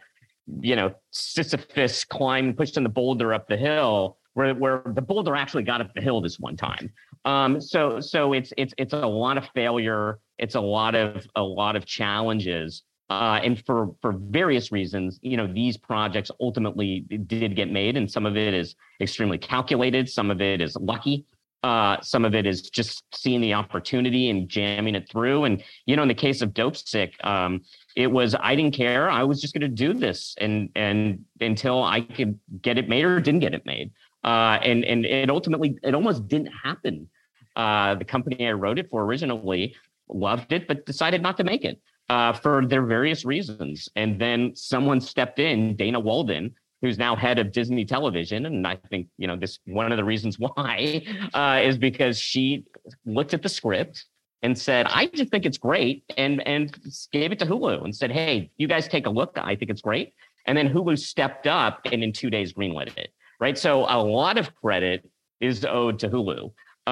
Sisyphus climb, pushing the boulder up the hill, where the boulder actually got up the hill this one time. So it's a lot of failure. It's a lot of challenges. And for various reasons, these projects ultimately did get made, and some of it is extremely calculated. Some of it is lucky. Some of it is just seeing the opportunity and jamming it through. And, in the case of Dopesick, it was, I didn't care. I was just going to do this and until I could get it made or didn't get it made. And it ultimately, it almost didn't happen. The company I wrote it for originally loved it, but decided not to make it for their various reasons. And then someone stepped in, Dana Walden, who's now head of Disney Television. And I think, this one of the reasons why is because she looked at the script and said, I just think it's great, and gave it to Hulu and said, hey, you guys take a look. I think it's great. And then Hulu stepped up and in 2 days greenlit it, right? So a lot of credit is owed to Hulu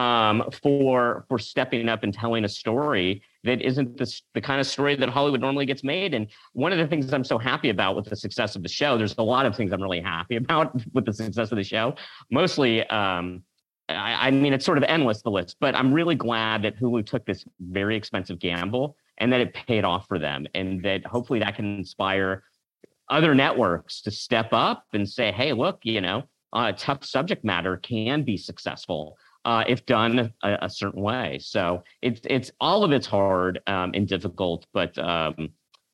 for stepping up and telling a story that isn't the kind of story that Hollywood normally gets made. And one of the things I'm so happy about with the success of the show, there's a lot of things I'm really happy about with the success of the show. Mostly, I mean, it's sort of endless, the list, but I'm really glad that Hulu took this very expensive gamble and that it paid off for them. And that hopefully that can inspire other networks to step up and say, hey, look, tough subject matter can be successful if done a certain way. So it's all of it's hard and difficult, but at the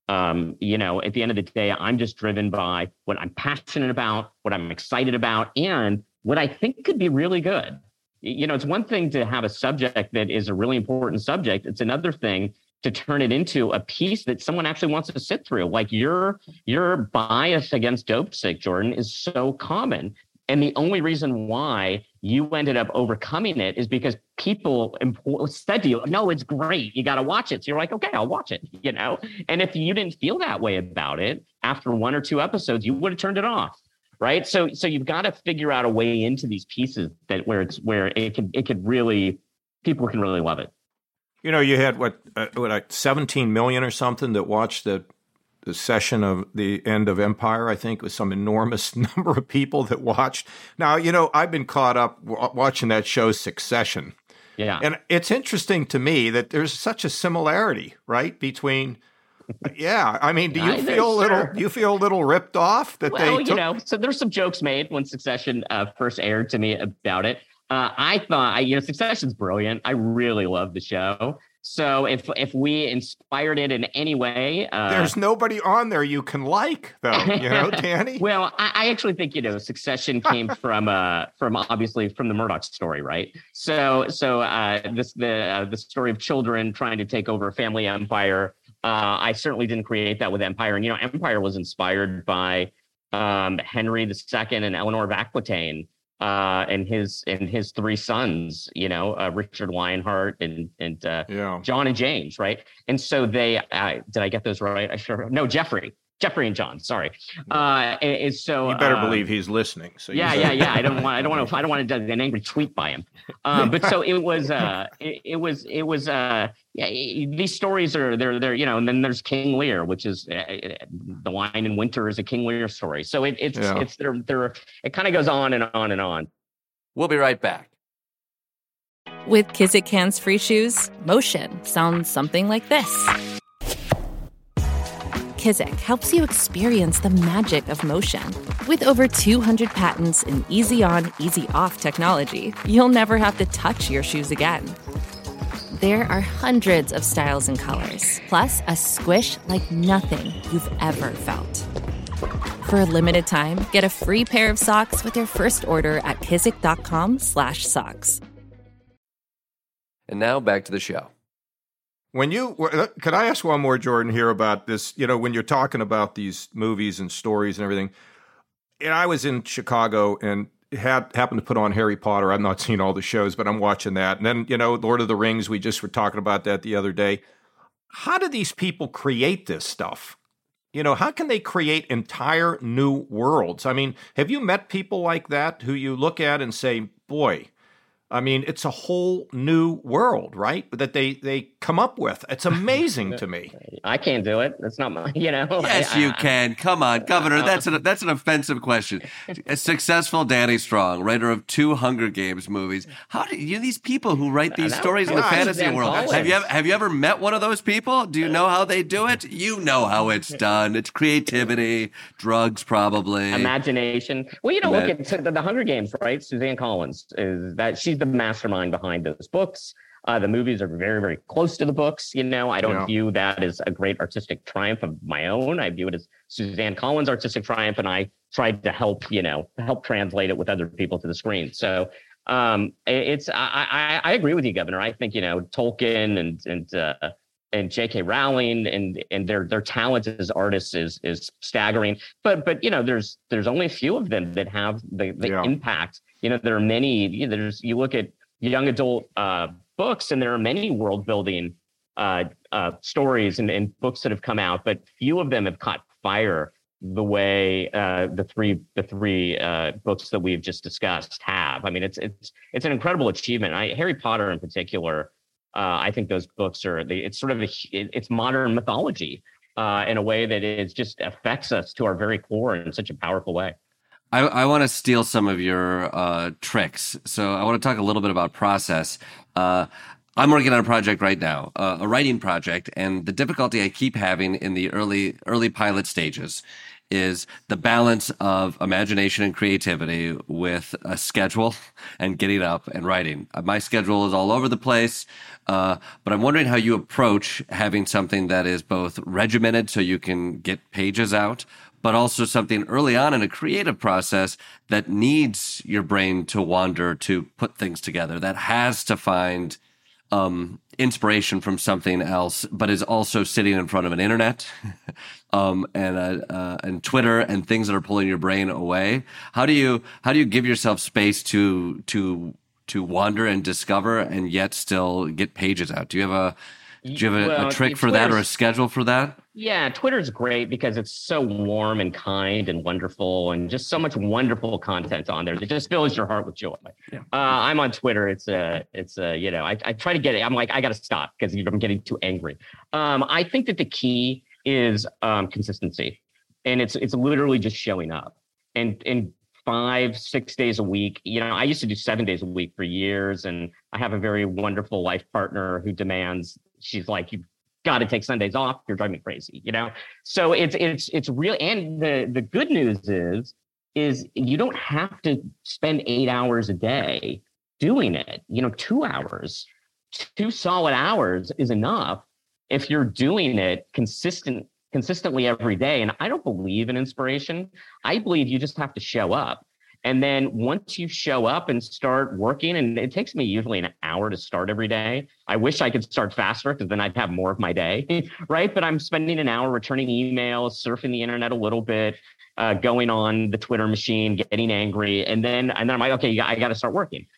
end of the day, I'm just driven by what I'm passionate about, what I'm excited about, and what I think could be really good. It's one thing to have a subject that is a really important subject. It's another thing to turn it into a piece that someone actually wants to sit through. Like your bias against Dopesick, Jordan, is so common. And the only reason why you ended up overcoming it is because people said to you, no, it's great. You got to watch it. So you're like, okay, I'll watch it, And if you didn't feel that way about it after 1 or 2 episodes, you would have turned it off. Right. So you've got to figure out a way into these pieces where it could really, people can really love it. You had what 17 million or something that watched the session of the end of Empire. I think it was some enormous number of people that watched. Now, I've been caught up watching that show Succession. Yeah. And it's interesting to me that there's such a similarity, right, between yeah, I mean, do you feel a little ripped off that they took? So there's some jokes made when Succession first aired to me about it. I thought, Succession's brilliant. I really love the show. So if we inspired it in any way, there's nobody on there you can like, though, Danny. Well, I actually think Succession came from obviously from the Murdoch story, right? So the story of children trying to take over a family empire. I certainly didn't create that with Empire, and Empire was inspired by Henry II and Eleanor of Aquitaine. And his three sons, Richard Lionheart and John and James, right? And so they did I get those right? Jeffrey and John. Sorry. And so you better believe he's listening. So yeah. I don't want to do an angry tweet by him. But so it was. These stories are they're and then there's King Lear, which is The Lion in Winter is a King Lear story. So it kind of goes on and on and on. We'll be right back. With Kizik hands-free shoes, motion sounds something like this. Kizik helps you experience the magic of motion. With over 200 patents and easy-on, easy-off technology, you'll never have to touch your shoes again. There are hundreds of styles and colors, plus a squish like nothing you've ever felt. For a limited time, get a free pair of socks with your first order at kizik.com/socks. And now back to the show. Could I ask one more, Jordan, here about this? When you're talking about these movies and stories and everything, and I was in Chicago and happened to put on Harry Potter. I've not seen all the shows, but I'm watching that. And then, Lord of the Rings, we just were talking about that the other day. How do these people create this stuff? How can they create entire new worlds? I mean, have you met people like that who you look at and say, boy, I mean, it's a whole new world, right? That they come up with. It's amazing to me. I can't do it. That's not my, Yes, you can. Come on, Governor. That's an offensive question. A successful Danny Strong, writer of 2 Hunger Games movies. How do these people who write these stories in the fantasy world? Have you ever met one of those people? Do you know how they do it? You know how it's done. It's creativity, drugs, probably, imagination. Well, look at the Hunger Games, right? Suzanne Collins she's the mastermind behind those books. The movies are very, very close to the books. I don't view that as a great artistic triumph of my own. I view it as Suzanne Collins' artistic triumph, and I tried to help translate it with other people to the screen. So I agree with you, Governor. I think Tolkien and J.K. Rowling and their talent as artists is staggering. But there's only a few of them that have the impact. There are many. You look at young adult books, and there are many world building stories and books that have come out, but few of them have caught fire the way the three books that we've just discussed have. I mean, it's an incredible achievement. Harry Potter in particular. I think those books it's sort of it's modern mythology in a way that it just affects us to our very core in such a powerful way. I want to steal some of your tricks. So I want to talk a little bit about process. I'm working on a project right now, a writing project, and the difficulty I keep having in the early pilot stages is the balance of imagination and creativity with a schedule and getting up and writing. My schedule is all over the place, but I'm wondering how you approach having something that is both regimented so you can get pages out, but also something early on in a creative process that needs your brain to wander to put things together, that has to find inspiration from something else, but is also sitting in front of an internet and Twitter and things that are pulling your brain away. How do you give yourself space to wander and discover and yet still get pages out? Do you have a trick for that or a schedule for that? Yeah, Twitter's great because it's so warm and kind and wonderful and just so much wonderful content on there. It just fills your heart with joy. Yeah. I'm on Twitter. I try to get it. I'm like, I got to stop because I'm getting too angry. I think that the key is consistency, and it's literally just showing up and 5-6 days a week. I used to do 7 days a week for years, and I have a very wonderful life partner who demands. She's like, you got to take Sundays off. You're driving me crazy, So it's real. And the good news is you don't have to spend 8 hours a day doing it. 2 hours 2 solid hours is enough if you're doing it consistently every day. And I don't believe in inspiration. I believe you just have to show up. And then once you show up and start working, and it takes me usually an hour to start every day. I wish I could start faster because then I'd have more of my day, right? But I'm spending an hour returning emails, surfing the internet a little bit, going on the Twitter machine, getting angry. And then I'm like, okay, I got to start working.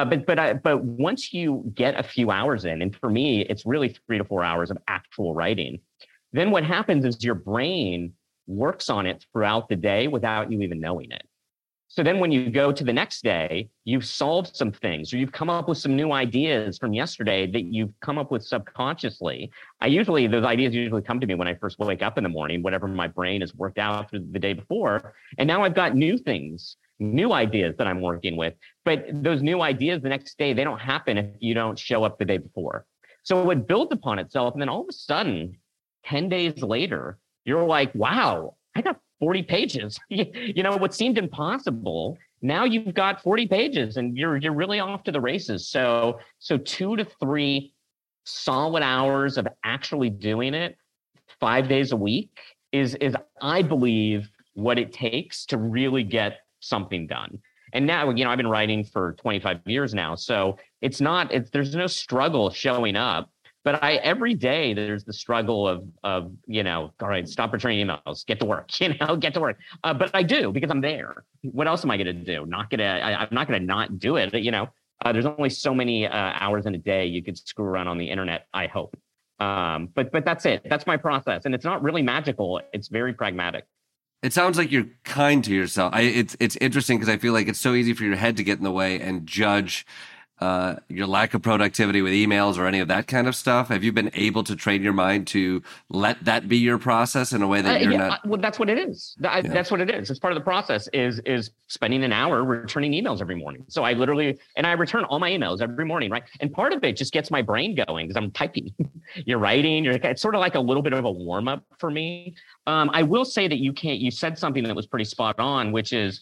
But once you get a few hours in, and for me, it's really 3 to 4 hours of actual writing, then what happens is your brain works on it throughout the day without you even knowing it. So then when you go to the next day, you've solved some things, or you've come up with some new ideas from yesterday that you've come up with subconsciously. Those ideas usually come to me when I first wake up in the morning, whatever my brain has worked out through the day before. And now I've got new things, new ideas that I'm working with. But those new ideas the next day, they don't happen if you don't show up the day before. So it builds upon itself. And then all of a sudden, 10 days later, you're like, wow, I got 40 pages. What seemed impossible, now you've got 40 pages and you're really off to the races. So 2 to 3 solid hours of actually doing it 5 days a week is I believe what it takes to really get something done. And now, I've been writing for 25 years now. So there's no struggle showing up. But every day there's the struggle of all right, stop returning emails, get to work, get to work. But I do, because I'm there. What else am I going to do? I'm not going to not do it. There's only so many hours in a day you could screw around on the internet, I hope. But that's it. That's my process. And it's not really magical. It's very pragmatic. It sounds like you're kind to yourself. It's interesting because I feel like it's so easy for your head to get in the way and judge your lack of productivity with emails or any of that kind of stuff. Have you been able to train your mind to let that be your process in a way that you're not? Well, that's what it is. That's what it is. It's part of the process is spending an hour returning emails every morning. So I return all my emails every morning, right? And part of it just gets my brain going because I'm typing. You're writing. It's sort of like a little bit of a warm up for me. I will say that you said something that was pretty spot on, which is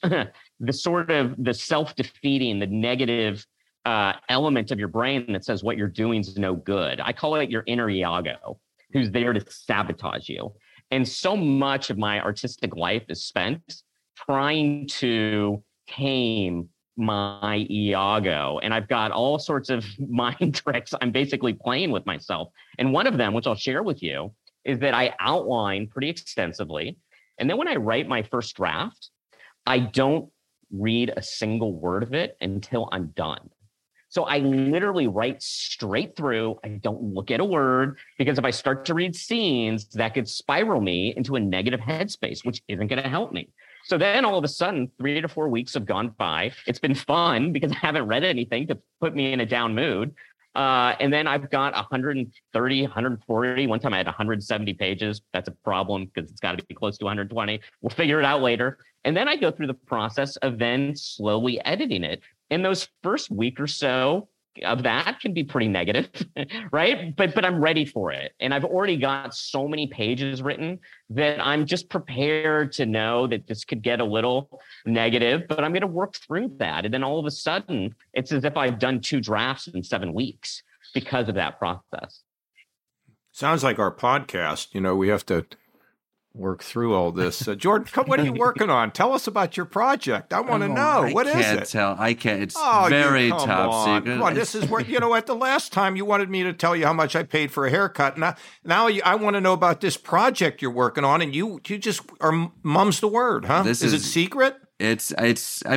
the self-defeating, the negative element of your brain that says what you're doing is no good. I call it your inner Iago, who's there to sabotage you. And so much of my artistic life is spent trying to tame my Iago. And I've got all sorts of mind tricks I'm basically playing with myself. And one of them, which I'll share with you, is that I outline pretty extensively. And then when I write my first draft, I don't read a single word of it until I'm done. So I literally write straight through. I don't look at a word, because if I start to read scenes, that could spiral me into a negative headspace, which isn't going to help me. So then all of a sudden, 3 to 4 weeks have gone by. It's been fun because I haven't read anything to put me in a down mood. And then I've got 130, 140. One time I had 170 pages. That's a problem because it's got to be close to 120. We'll figure it out later. And then I go through the process of then slowly editing it. And those first week or so of that can be pretty negative, right? But I'm ready for it. And I've already got so many pages written that I'm just prepared to know that this could get a little negative, but I'm going to work through that. And then all of a sudden, it's as if I've done 2 drafts in 7 weeks because of that process. Sounds like our podcast. We have to work through all this. Jordan, what are you working on? Tell us about your project. I want to know. What is it? I can't tell. I can't. It's very top secret. Come on. This is where, at the last time you wanted me to tell you how much I paid for a haircut. Now I want to know about this project you're working on, and you just are mum's the word, huh? Is it secret? I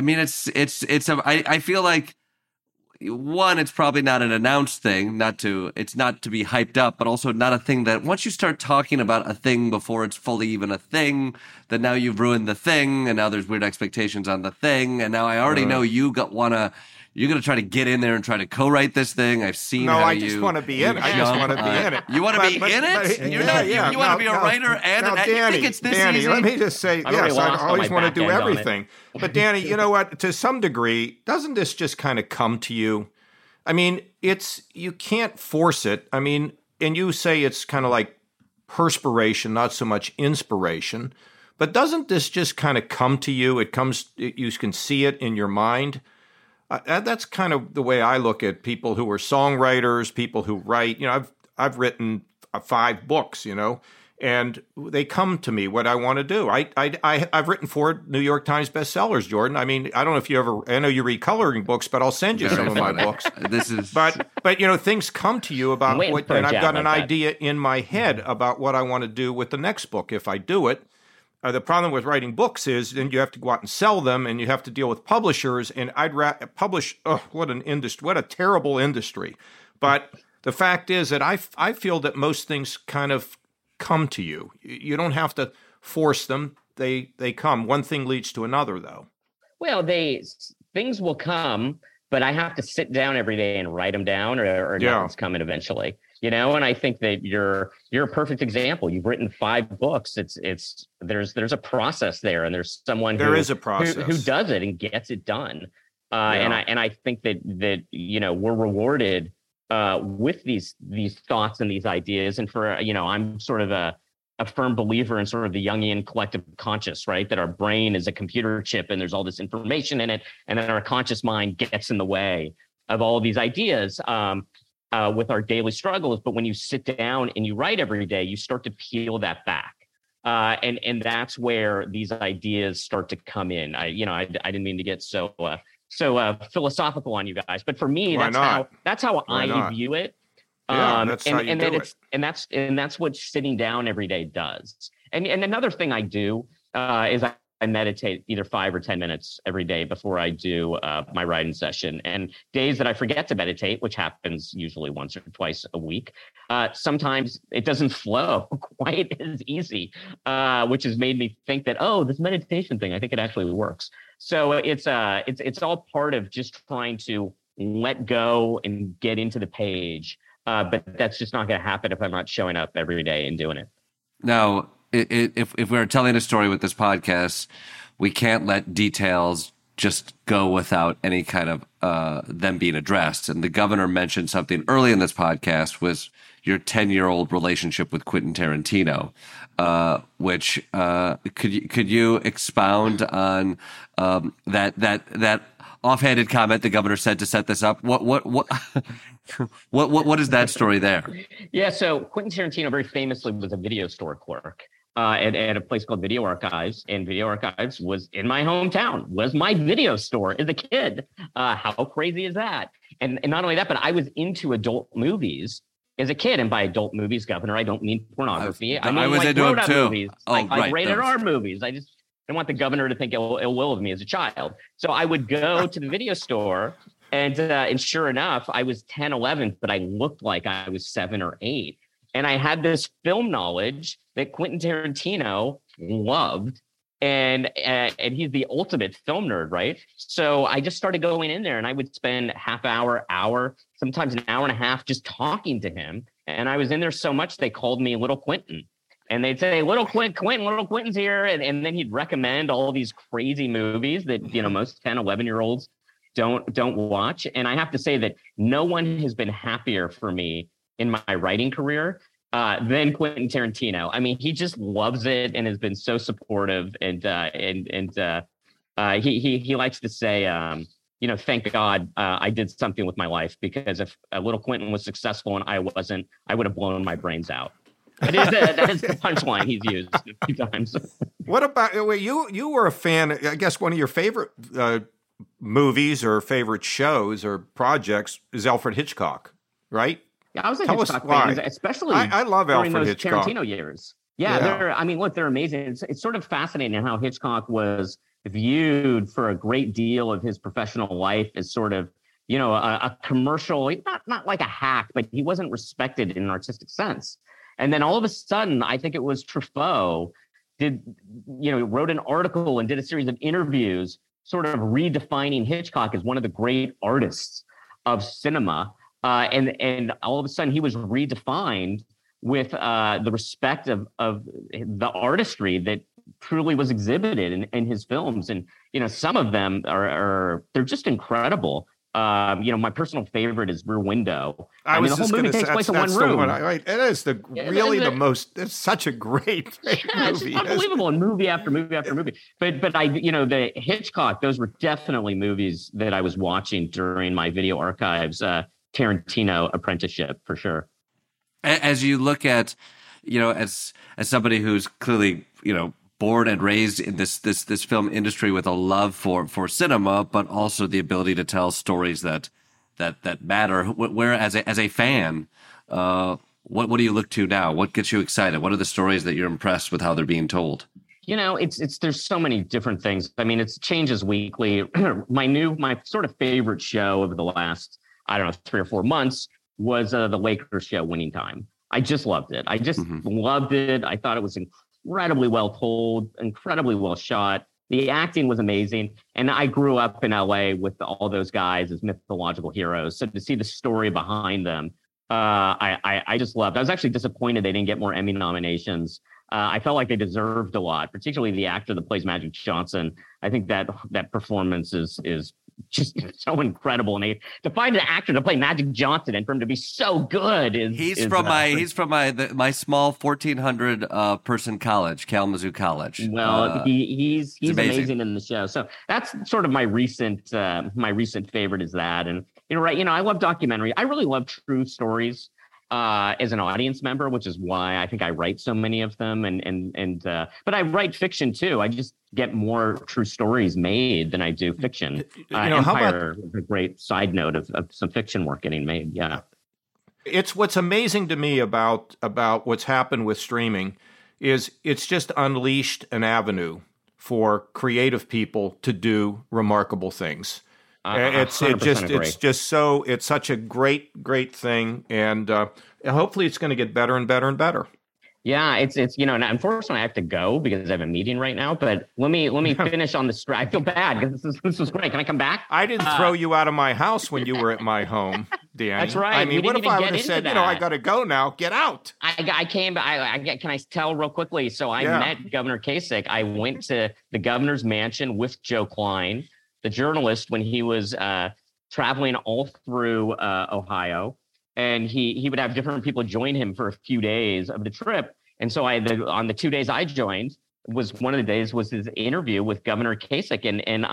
feel like, one, it's probably not an announced thing, it's not to be hyped up, but also not a thing that once you start talking about a thing before it's fully even a thing, then now you've ruined the thing, and now there's weird expectations on the thing, and now I already know you're going to try to get in there and try to co-write this thing. I've seen how I just want to be in it. I just want to be in it. You want to be in it? You want to be a writer and an actor? You think it's this Danny, easy? let me just say, yes, I always want to do everything. But Danny, you know what? To some degree, doesn't this just kind of come to you? I mean, you can't force it. I mean, and you say it's kind of like perspiration, not so much inspiration. But doesn't this just kind of come to you? You can see it in your mind. That's kind of the way I look at people who are songwriters, people who write. I've written 5 books, and they come to me what I want to do. I've written 4 New York Times bestsellers, Jordan. I mean, I don't know if I know you read coloring books, but I'll send you some of my books. But things come to you about what, and I've got an idea in my head about what I want to do with the next book if I do it. The problem with writing books is then you have to go out and sell them, and you have to deal with publishers. And I'd publish. Oh, what an industry! What a terrible industry! But the fact is that I feel that most things kind of come to you. You don't have to force them; they come. One thing leads to another, though. Well, things will come, but I have to sit down every day and write them down, or nothing's coming eventually. And I think that you're a perfect example. You've written 5 books. There's a process there, and there's someone there is a process who does it and gets it done. And I think that we're rewarded with these thoughts and these ideas. And for I'm sort of a firm believer in sort of the Jungian collective conscious, right? That our brain is a computer chip, and there's all this information in it, and then our conscious mind gets in the way of all of these ideas. With our daily struggles, but when you sit down and you write every day, you start to peel that back, and that's where these ideas start to come in. I didn't mean to get so philosophical on you guys, but for me, that's how I view it. That's how you do it. And that's what sitting down every day does. And another thing I do is I meditate either 5 or 10 minutes every day before I do my writing session. And days that I forget to meditate, which happens usually once or twice a week, sometimes it doesn't flow quite as easy, which has made me think that, this meditation thing, I think it actually works. So it's all part of just trying to let go and get into the page. But that's just not going to happen if I'm not showing up every day and doing it. Now, if we're telling a story with this podcast, we can't let details just go without any kind of them being addressed. And the governor mentioned something early in this podcast was your 10-year-old relationship with Quentin Tarantino, which could you expound on that offhanded comment the governor said to set this up? What is that story there? Yeah, so Quentin Tarantino very famously was a video store clerk at a place called Video Archives, and Video Archives was in my hometown, was my video store as a kid. How crazy is that? And not only that, but I was into adult movies as a kid, and by adult movies, Governor, I don't mean pornography. I mean was into them too. Movies, rated R movies. I just didn't want the governor to think ill will of me as a child. So I would go to the video store, and sure enough, I was 10, 11, but I looked like I was 7 or 8. And I had this film knowledge that Quentin Tarantino loved, and he's the ultimate film nerd, right? So I just started going in there, and I would spend half hour, sometimes an hour and a half just talking to him. And I was in there so much, they called me Little Quentin. And they'd say, Little Quentin's here. And then he'd recommend all these crazy movies that, most 10, 11-year-olds don't watch. And I have to say that no one has been happier for me in my writing career than Quentin Tarantino. I mean, he just loves it and has been so supportive. And he likes to say, thank God I did something with my life, because if Little Quentin was successful and I wasn't, I would have blown my brains out. That is the punchline he's used a few times. What about you? Were a fan. I guess one of your favorite movies or favorite shows or projects is Alfred Hitchcock, right? Yeah, I was a Hitchcock fan, especially I love during Alfred Hitchcock. Tarantino years. Yeah. They're amazing. It's sort of fascinating how Hitchcock was viewed for a great deal of his professional life as sort of, a commercial, not like a hack, but he wasn't respected in an artistic sense. And then all of a sudden, I think it was Truffaut wrote an article and did a series of interviews sort of redefining Hitchcock as one of the great artists of cinema. And all of a sudden he was redefined with the respect of the artistry that truly was exhibited in his films. And, some of them they're just incredible. My personal favorite is Rear Window. I mean, the whole movie takes place in one room. It is it's such a great movie. It's unbelievable, and movie after movie after movie. But the Hitchcock, those were definitely movies that I was watching during my video archives. Tarantino apprenticeship for sure. As you look at, as somebody who's clearly, born and raised in this film industry with a love for cinema, but also the ability to tell stories that matter. Where as a fan, what do you look to now? What gets you excited? What are the stories that you're impressed with how they're being told? There's so many different things. I mean, it changes weekly. My sort of favorite show of the last, 3 or 4 months was the Lakers show, Winning Time. I just loved it. I just loved it. I thought it was incredibly well told, incredibly well shot. The acting was amazing. And I grew up in LA with all those guys as mythological heroes. So to see the story behind them, I just loved. I was actually disappointed they didn't get more Emmy nominations. I felt like they deserved a lot, particularly the actor that plays Magic Johnson. I think that performance is just so incredible, and to find an actor to play Magic Johnson and for him to be so good he's from my small 1,400 person college, Kalamazoo College. Well, he's amazing in the show. So that's sort of my recent favorite is that. And I love documentary. I really love true stories as an audience member, which is why I think I write so many of them. But I write fiction too. I just get more true stories made than I do fiction. Empire is a great side note of some fiction work getting made. Yeah. It's what's amazing to me about what's happened with streaming is it's just unleashed an avenue for creative people to do remarkable things. It's such a great thing, and hopefully it's going to get better and better and better. Yeah, it's and unfortunately I have to go because I have a meeting right now. But let me finish on the I feel bad because this was great. Can I come back? I didn't throw you out of my house when you were at my home, Danny. That's right. I mean, what if I would have said, I got to go now? Get out. I came. Can I tell real quickly? So I met Governor Kasich. I went to the governor's mansion with Joe Klein, the journalist, when he was traveling all through Ohio, and he would have different people join him for a few days of the trip. And so on the 2 days I joined, one of the days was his interview with Governor Kasich, and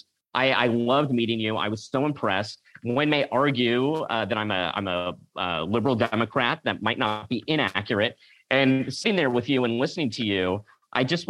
I loved meeting you. I was so impressed. One may argue that I'm a liberal Democrat. That might not be inaccurate. And sitting there with you and listening to you, I just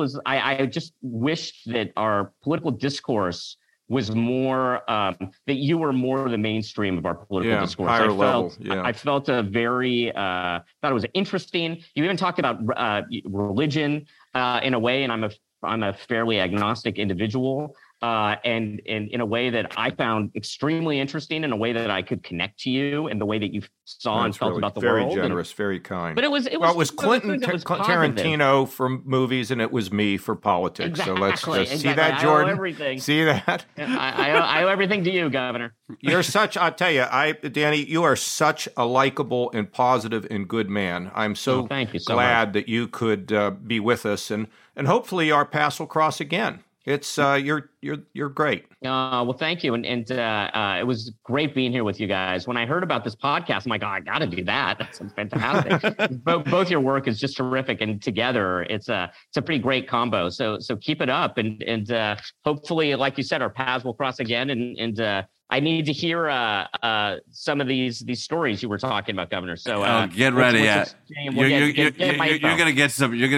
wished that our political discourse was more that you were more the mainstream of our political discourse. I felt a very thought it was interesting. You even talked about religion in a way, and I'm a fairly agnostic individual, and in a way that I found extremely interesting, in a way that I could connect to you, and the way that you saw and felt about the world. Very generous, very kind. But it was Clinton Tarantino for movies, and it was me for politics. Exactly, so let's just see that, Jordan. I owe everything. See that? I owe everything to you, Governor. I'll tell you, Danny, you are such a likable and positive and good man. I'm so glad that you could be with us, and hopefully our paths will cross again. It's you're great. Well, thank you, and it was great being here with you guys. When I heard about this podcast, I'm like, I got to do that. That sounds fantastic. Both your work is just terrific, and together it's a pretty great combo. So keep it up, and hopefully, like you said, our paths will cross again. And I need to hear some of these stories you were talking about, Governor. So get ready. You're gonna get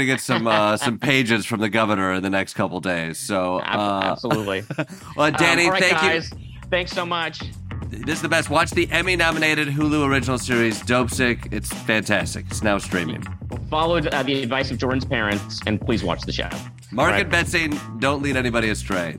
some pages from the governor in the next couple days. So absolutely. Well, Danny, right, thank guys. you. Thanks so much. This is the best. Watch the Emmy-nominated Hulu original series Dopesick. It's fantastic. It's now streaming. Follow the advice of Jordan's parents, and please watch the show. Mark and Betsy, don't lead anybody astray.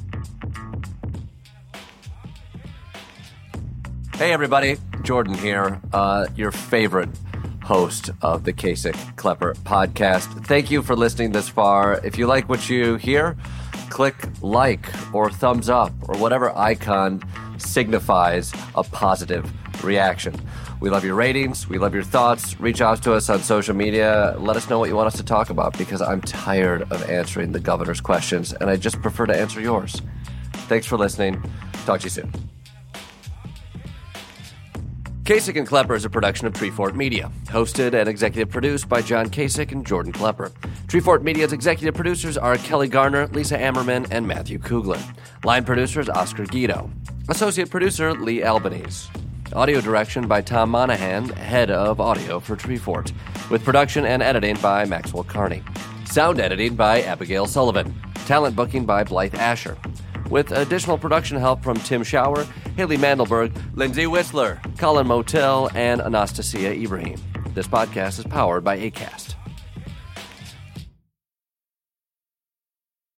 Hey everybody, Jordan here, your favorite host of the Kasich Klepper podcast. Thank you for listening this far. If you like what you hear, click like or thumbs up or whatever icon signifies a positive reaction. We love your ratings. We love your thoughts. Reach out to us on social media. Let us know what you want us to talk about, because I'm tired of answering the governor's questions and I just prefer to answer yours. Thanks for listening. Talk to you soon. Kasich and Klepper is a production of Treefort Media, hosted and executive produced by John Kasich and Jordan Klepper. Treefort Media's executive producers are Kelly Garner, Lisa Ammerman, and Matthew Kugler. Line producer is Oscar Guido. Associate producer, Lee Albanese. Audio direction by Tom Monahan, head of audio for Treefort, with production and editing by Maxwell Carney. Sound editing by Abigail Sullivan. Talent booking by Blythe Asher. With additional production help from Tim Schauer, Haley Mandelberg, Lindsay Whistler, Colin Motel, and Anastasia Ibrahim. This podcast is powered by Acast.